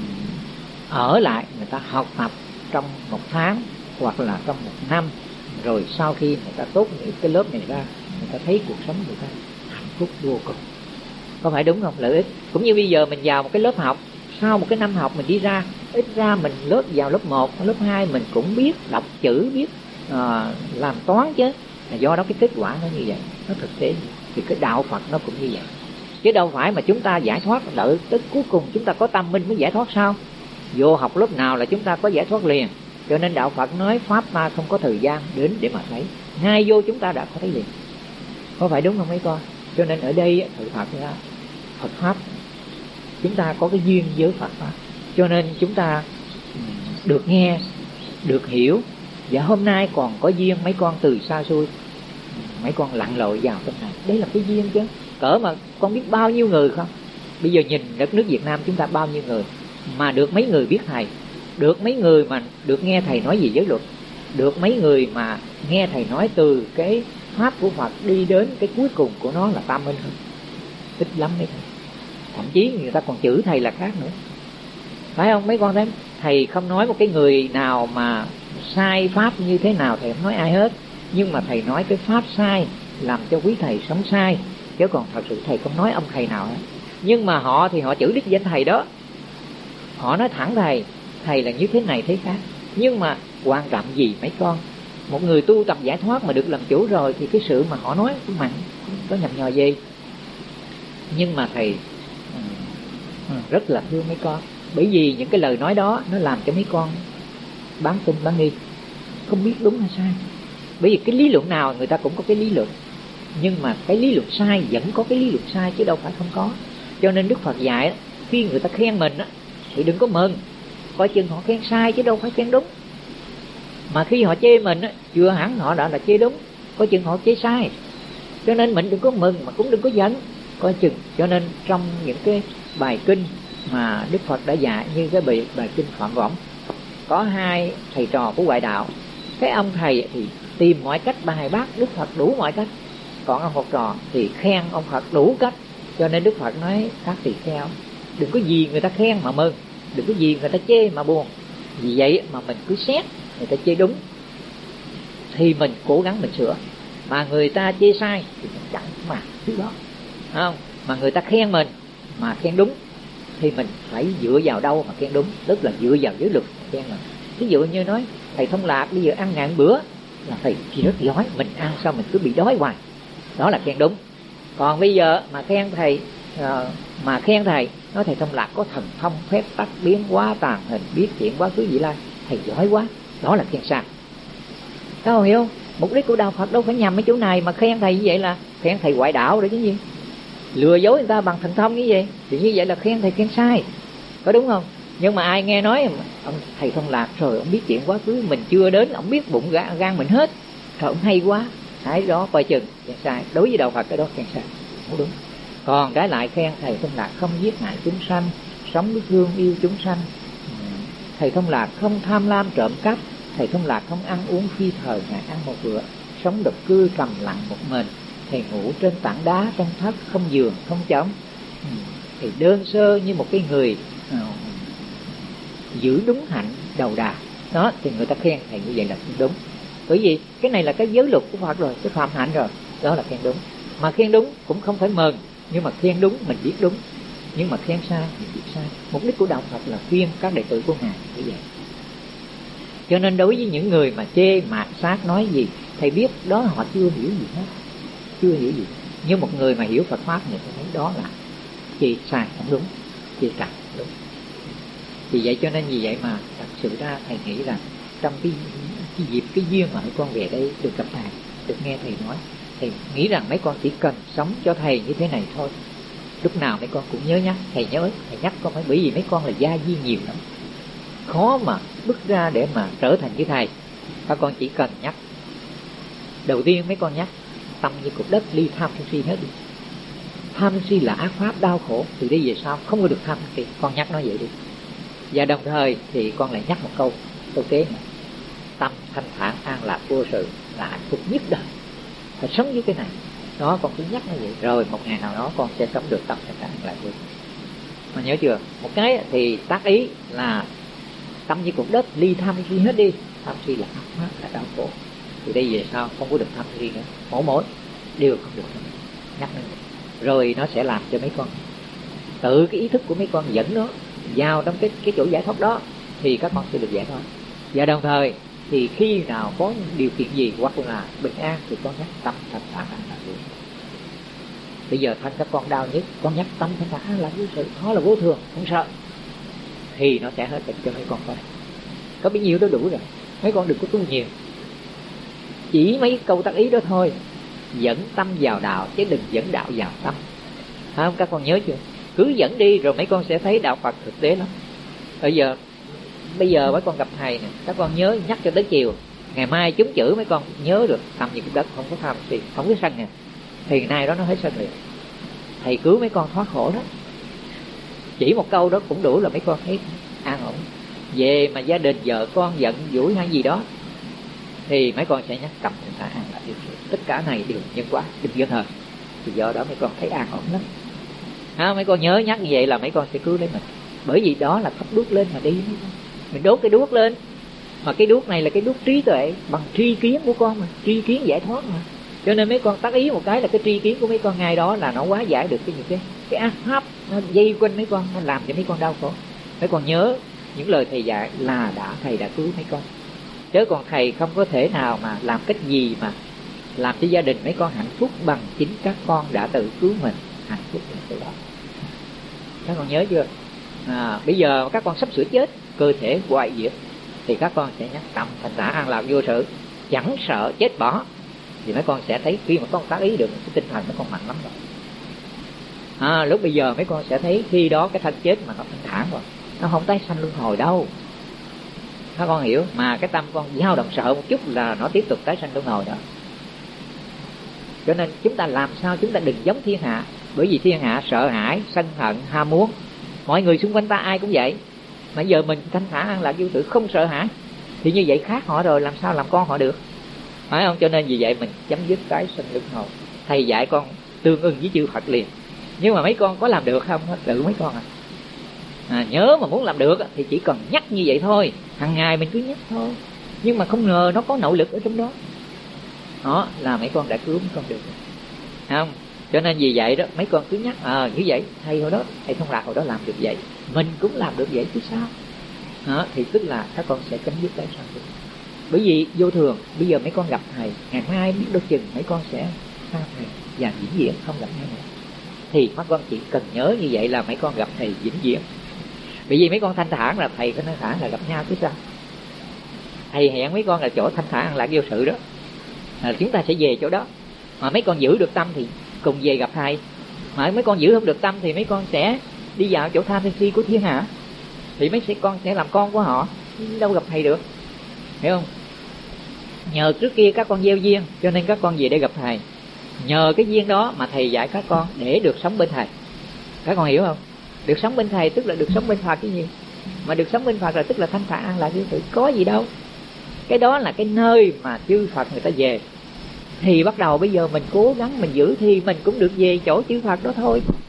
ở lại, người ta học tập trong 1 tháng hoặc là trong 1 năm, rồi sau khi người ta tốt nghiệp cái lớp này ra, người ta thấy cuộc sống người ta hạnh phúc vô cùng. Có phải đúng không? Lợi ích. Cũng như bây giờ mình vào một cái lớp học, sau một cái năm học mình đi ra, ít ra mình vào lớp 1, lớp 2 mình cũng biết đọc chữ, biết làm toán chứ. Do đó cái kết quả nó như vậy, nó thực tế. Thì cái đạo Phật nó cũng như vậy, chứ đâu phải mà chúng ta giải thoát đợi tới cuối cùng chúng ta có tâm minh mới giải thoát sao? Vô học lớp nào là chúng ta có giải thoát liền. Cho nên đạo Phật nói pháp ta không có thời gian đến để mà thấy, ngay vô chúng ta đã có thấy liền. Có phải đúng không mấy con? Cho nên ở đây sự thật ra Phật Pháp chúng ta có cái duyên với Phật Pháp, cho nên chúng ta được nghe, được hiểu. Và hôm nay còn có duyên mấy con từ xa xôi, mấy con lặn lội vào trong này, đấy là cái duyên chứ. Cỡ mà con biết bao nhiêu người không? Bây giờ nhìn đất nước Việt Nam chúng ta bao nhiêu người mà được mấy người biết thầy, được mấy người mà được nghe thầy nói về giới luật, được mấy người mà nghe thầy nói từ cái pháp của Phật đi đến cái cuối cùng của nó là tam minh hơn. Ít lắm mấy thầy. Thậm chí người ta còn chửi thầy là khác nữa, phải không mấy con thấy? Thầy không nói một cái người nào mà sai pháp như thế nào, thầy không nói ai hết, Nhưng mà thầy nói cái pháp sai, làm cho quý thầy sống sai, chứ còn thật sự thầy không nói ông thầy nào hết. Nhưng mà họ thì họ chửi đích danh thầy đó, họ nói thẳng thầy là như thế này thế khác. Nhưng mà quan trọng gì mấy con, một người tu tập giải thoát mà được làm chủ rồi thì cái sự mà họ nói cũng mặn, có nhầm nhò gì. Nhưng mà thầy rất là thương mấy con, bởi vì những cái lời nói đó nó làm cho mấy con bán tin bán nghi, không biết đúng hay sai. Bởi vì cái lý luận nào người ta cũng có cái lý luận, nhưng mà cái lý luận sai vẫn có cái lý luận sai chứ đâu phải không có. Cho nên Đức Phật dạy khi người ta khen mình thì đừng có mừng, coi chừng họ khen sai chứ đâu phải khen đúng. Mà khi họ chê mình chưa hẳn họ đã là chê đúng, coi chừng họ chê sai. Cho nên mình đừng có mừng mà cũng đừng có giận, coi chừng. Cho nên trong những cái bài kinh mà Đức Phật đã dạy, như cái bài kinh Phạm Võng, có hai thầy trò của ngoại đạo. Cái ông thầy thì tìm mọi cách bài bác Đức Phật đủ mọi cách, còn ông học trò thì khen ông Phật đủ cách. Cho nên Đức Phật nói các tỳ kheo, đừng có gì người ta khen mà mừng, đừng có gì người ta chê mà buồn. Vì vậy mà mình cứ xét người ta chê đúng thì mình cố gắng mình sửa, mà người ta chê sai thì mình chẳng mà thứ đó, không? Mà người ta khen mình mà khen đúng thì mình phải dựa vào đâu mà khen đúng, tức là dựa vào giới luật khen mình. Ví dụ như nói thầy Thông Lạc bây giờ ăn ngàn bữa là thầy chỉ rất giỏi, mình ăn sao mình cứ bị đói hoài, đó là khen đúng. Còn bây giờ mà khen thầy nói thầy Thông Lạc có thần thông phép tắc biến hóa tàn hình, biết chuyện quá khứ vị lai, thầy giỏi quá, đó là khen sai. Các bạn hiểu không? Mục đích của đạo Phật đâu phải nhằm cái chỗ này, mà khen thầy như vậy là khen thầy ngoại đạo để cái gì, lừa dối người ta bằng thần thông như vậy, thì như vậy là khen thầy khen sai, có đúng không? Nhưng mà ai nghe nói ông thầy Thông Lạc rồi ông biết chuyện quá khứ mình chưa đến, ông biết bụng gan mình hết, trời ông hay quá, cái đó coi chừng khen sai. Đối với đạo Phật cái đó khen sai, không đúng. Còn trái lại khen thầy Thông Lạc không giết hại chúng sanh, sống biết thương yêu chúng sanh, thầy Thông Lạc không tham lam trộm cắp, thầy Thông Lạc không ăn uống phi thời, ngày ăn một bữa, sống độc cư trầm lặng một mình, thầy ngủ trên tảng đá trong thất, không giường không chõng, thì đơn sơ như một cái người giữ đúng hạnh đầu đà đó, thì người ta khen thầy như vậy là đúng. Bởi vì cái này là cái giới luật của Phật rồi, cái phạm hạnh rồi, đó là khen đúng. Mà khen đúng cũng không phải mừng, nhưng mà khen đúng mình biết đúng, nhưng mà khen sai mình biết sai. Mục đích của đạo Phật là khuyên các đệ tử của Ngài như vậy. Cho nên đối với những người mà chê mạt sát nói gì, thầy biết đó họ chưa hiểu gì hết, chưa hiểu gì. Nhưng một người mà hiểu Phật pháp thì thấy đó là chê sai không đúng, chê sai không đúng. Vì vậy cho nên vì vậy mà thật sự ra thầy nghĩ rằng trong cái dịp cái duyên mà mấy con về đây được gặp thầy, được nghe thầy nói, thầy nghĩ rằng mấy con chỉ cần sống cho thầy như thế này thôi. Lúc nào mấy con cũng nhớ nhắc thầy, nhớ thầy nhắc con, phải bởi vì mấy con là gia duyên nhiều lắm, khó mà bước ra để mà trở thành như thầy. Các con chỉ cần nhắc, đầu tiên mấy con nhắc tâm như cục đất, ly tham sân si hết đi. Tham sân si là ác pháp đau khổ, từ đây về sau không có được tham sân si, con nhắc nó vậy đi. Và đồng thời thì con lại nhắc một câu kế này: tâm thanh thản an lạc vô sự là hạnh phúc nhất đời, phải sống với cái này. Đó, con cứ nhắc như vậy, rồi một ngày nào đó con sẽ sống được tâm thanh thản an lạc vô sự. Mà nhớ chưa? Một cái thì tác ý là tâm như cục đất, ly tham si hết đi. Tham si là ác pháp, là đau khổ, từ đây về sau không có được tham si nữa, mỗi đều không được tham si. Nhắc nó, rồi nó sẽ làm cho mấy con tự cái ý thức của mấy con dẫn nó vào trong cái chỗ giải thoát đó, thì các con sẽ được giải thoát. Và đồng thời thì khi nào có điều kiện gì hoặc là bình an thì con nhắc tâm thanh thản an lạc vô sự. Bây giờ thân các con đau nhất, con nhắc tâm thanh thản an lạc vô sự, nó là vô thường, không sợ, thì nó sẽ hết bệnh cho mấy con coi. Có bấy nhiêu đó đủ rồi, mấy con đừng có tu nhiều, chỉ mấy câu tác ý đó thôi. Dẫn tâm vào đạo chứ đừng dẫn đạo vào tâm, phải không? Các con nhớ chưa? Cứ dẫn đi rồi mấy con sẽ thấy đạo Phật thực tế lắm. Bây giờ mấy con gặp thầy nè, các con nhớ nhắc cho tới chiều, ngày mai chúng chữ mấy con nhớ được tâm như cục đất, không có tham gì, không có sân nè, thì nay đó nó hết sân liền. Thầy cứu mấy con thoát khổ đó, chỉ một câu đó cũng đủ là mấy con thấy an ổn. Về mà gia đình vợ con giận dỗi hay gì đó thì mấy con sẽ nhắc cầm thanh thản an lạc vô sự. Tất cả này đều nhân quả, đừng dân hờn, thì do đó mấy con thấy an ổn lắm. Mấy con nhớ nhắc như vậy là mấy con sẽ cứu lấy mình. Bởi vì đó là thắp đuốc lên mà đi, mình đốt cái đuốc lên Mà cái đuốc này là cái đuốc trí tuệ, bằng tri kiến của con mà, tri kiến giải thoát mà. Cho nên mấy con tác ý một cái là cái tri kiến của mấy con ngay đó là nó hóa giải được những cái ác pháp nó dây quanh mấy con, nó làm cho mấy con đau khổ. Mấy con nhớ những lời thầy dạy là thầy đã cứu mấy con, chứ còn thầy không có thể nào mà làm cách gì mà làm cho gia đình mấy con hạnh phúc bằng chính các con đã tự cứu mình hạnh phúc từ đó. Các con nhớ chưa? Bây giờ các con sắp sửa chết, cơ thể hoại diệt, thì các con sẽ nhắc tâm thành thả an lạc vô sự, chẳng sợ chết bỏ. Thì mấy con sẽ thấy khi mà con tác ý được, cái tinh thần mấy con mạnh lắm rồi. Lúc bây giờ mấy con sẽ thấy khi đó cái thân chết mà nó thanh thản rồi, nó không tái sanh luân hồi đâu. Các con hiểu, mà cái tâm con dao động sợ một chút là nó tiếp tục tái sanh luân hồi đó. Cho nên chúng ta làm sao chúng ta đừng giống thiên hạ, bởi vì thiên hạ sợ hãi, sân hận, ham muốn. Mọi người xung quanh ta ai cũng vậy, mà giờ mình thanh thản an lạc vô tự, không sợ hãi, thì như vậy khác họ rồi, làm sao làm con họ được, phải không? Cho nên vì vậy mình chấm dứt tái sanh luân hồi. Thầy dạy con tương ưng với chư Phật liền. Nhưng mà mấy con có làm được không? Tự mấy con nhớ mà muốn làm được thì chỉ cần nhắc như vậy thôi, hàng ngày mình cứ nhắc thôi. Nhưng mà không ngờ nó có nội lực ở trong đó, đó là mấy con đã cứu mấy con được, không? Cho nên vì vậy đó mấy con cứ nhắc như vậy, thầy hồi đó, thầy Thông Lạc hồi đó làm được vậy, mình cũng làm được vậy chứ sao. Thì tức là các con sẽ chấm dứt tái sanh được. Bởi vì vô thường, bây giờ mấy con gặp thầy, ngày mai biết đôi chừng mấy con sẽ xa thầy và vĩnh viễn không gặp nhau nữa. Thì mấy con chỉ cần nhớ như vậy là mấy con gặp thầy vĩnh viễn. Bởi vì mấy con thanh thản là thầy có thanh thản là gặp nhau chứ sao. Thầy hẹn mấy con là chỗ thanh thản an lạc vô sự đó, chúng ta sẽ về chỗ đó. Mà mấy con giữ được tâm thì cùng về gặp thầy. Mà mấy con giữ không được tâm thì mấy con sẽ đi vào chỗ tham sân si của thiên hạ, thì mấy con sẽ làm con của họ, đâu gặp thầy được, hiểu không? Nhờ trước kia các con gieo duyên cho nên các con về để gặp thầy. Nhờ cái duyên đó mà thầy dạy các con để được sống bên thầy. Các con hiểu không? Được sống bên thầy tức là được sống bên Phật cái gì? Mà được sống bên Phật là tức là thanh thản an lạc vô sự, có gì đâu. Cái đó là cái nơi mà chư Phật người ta về. Thì bắt đầu bây giờ mình cố gắng mình giữ thì mình cũng được về chỗ chư Phật đó thôi.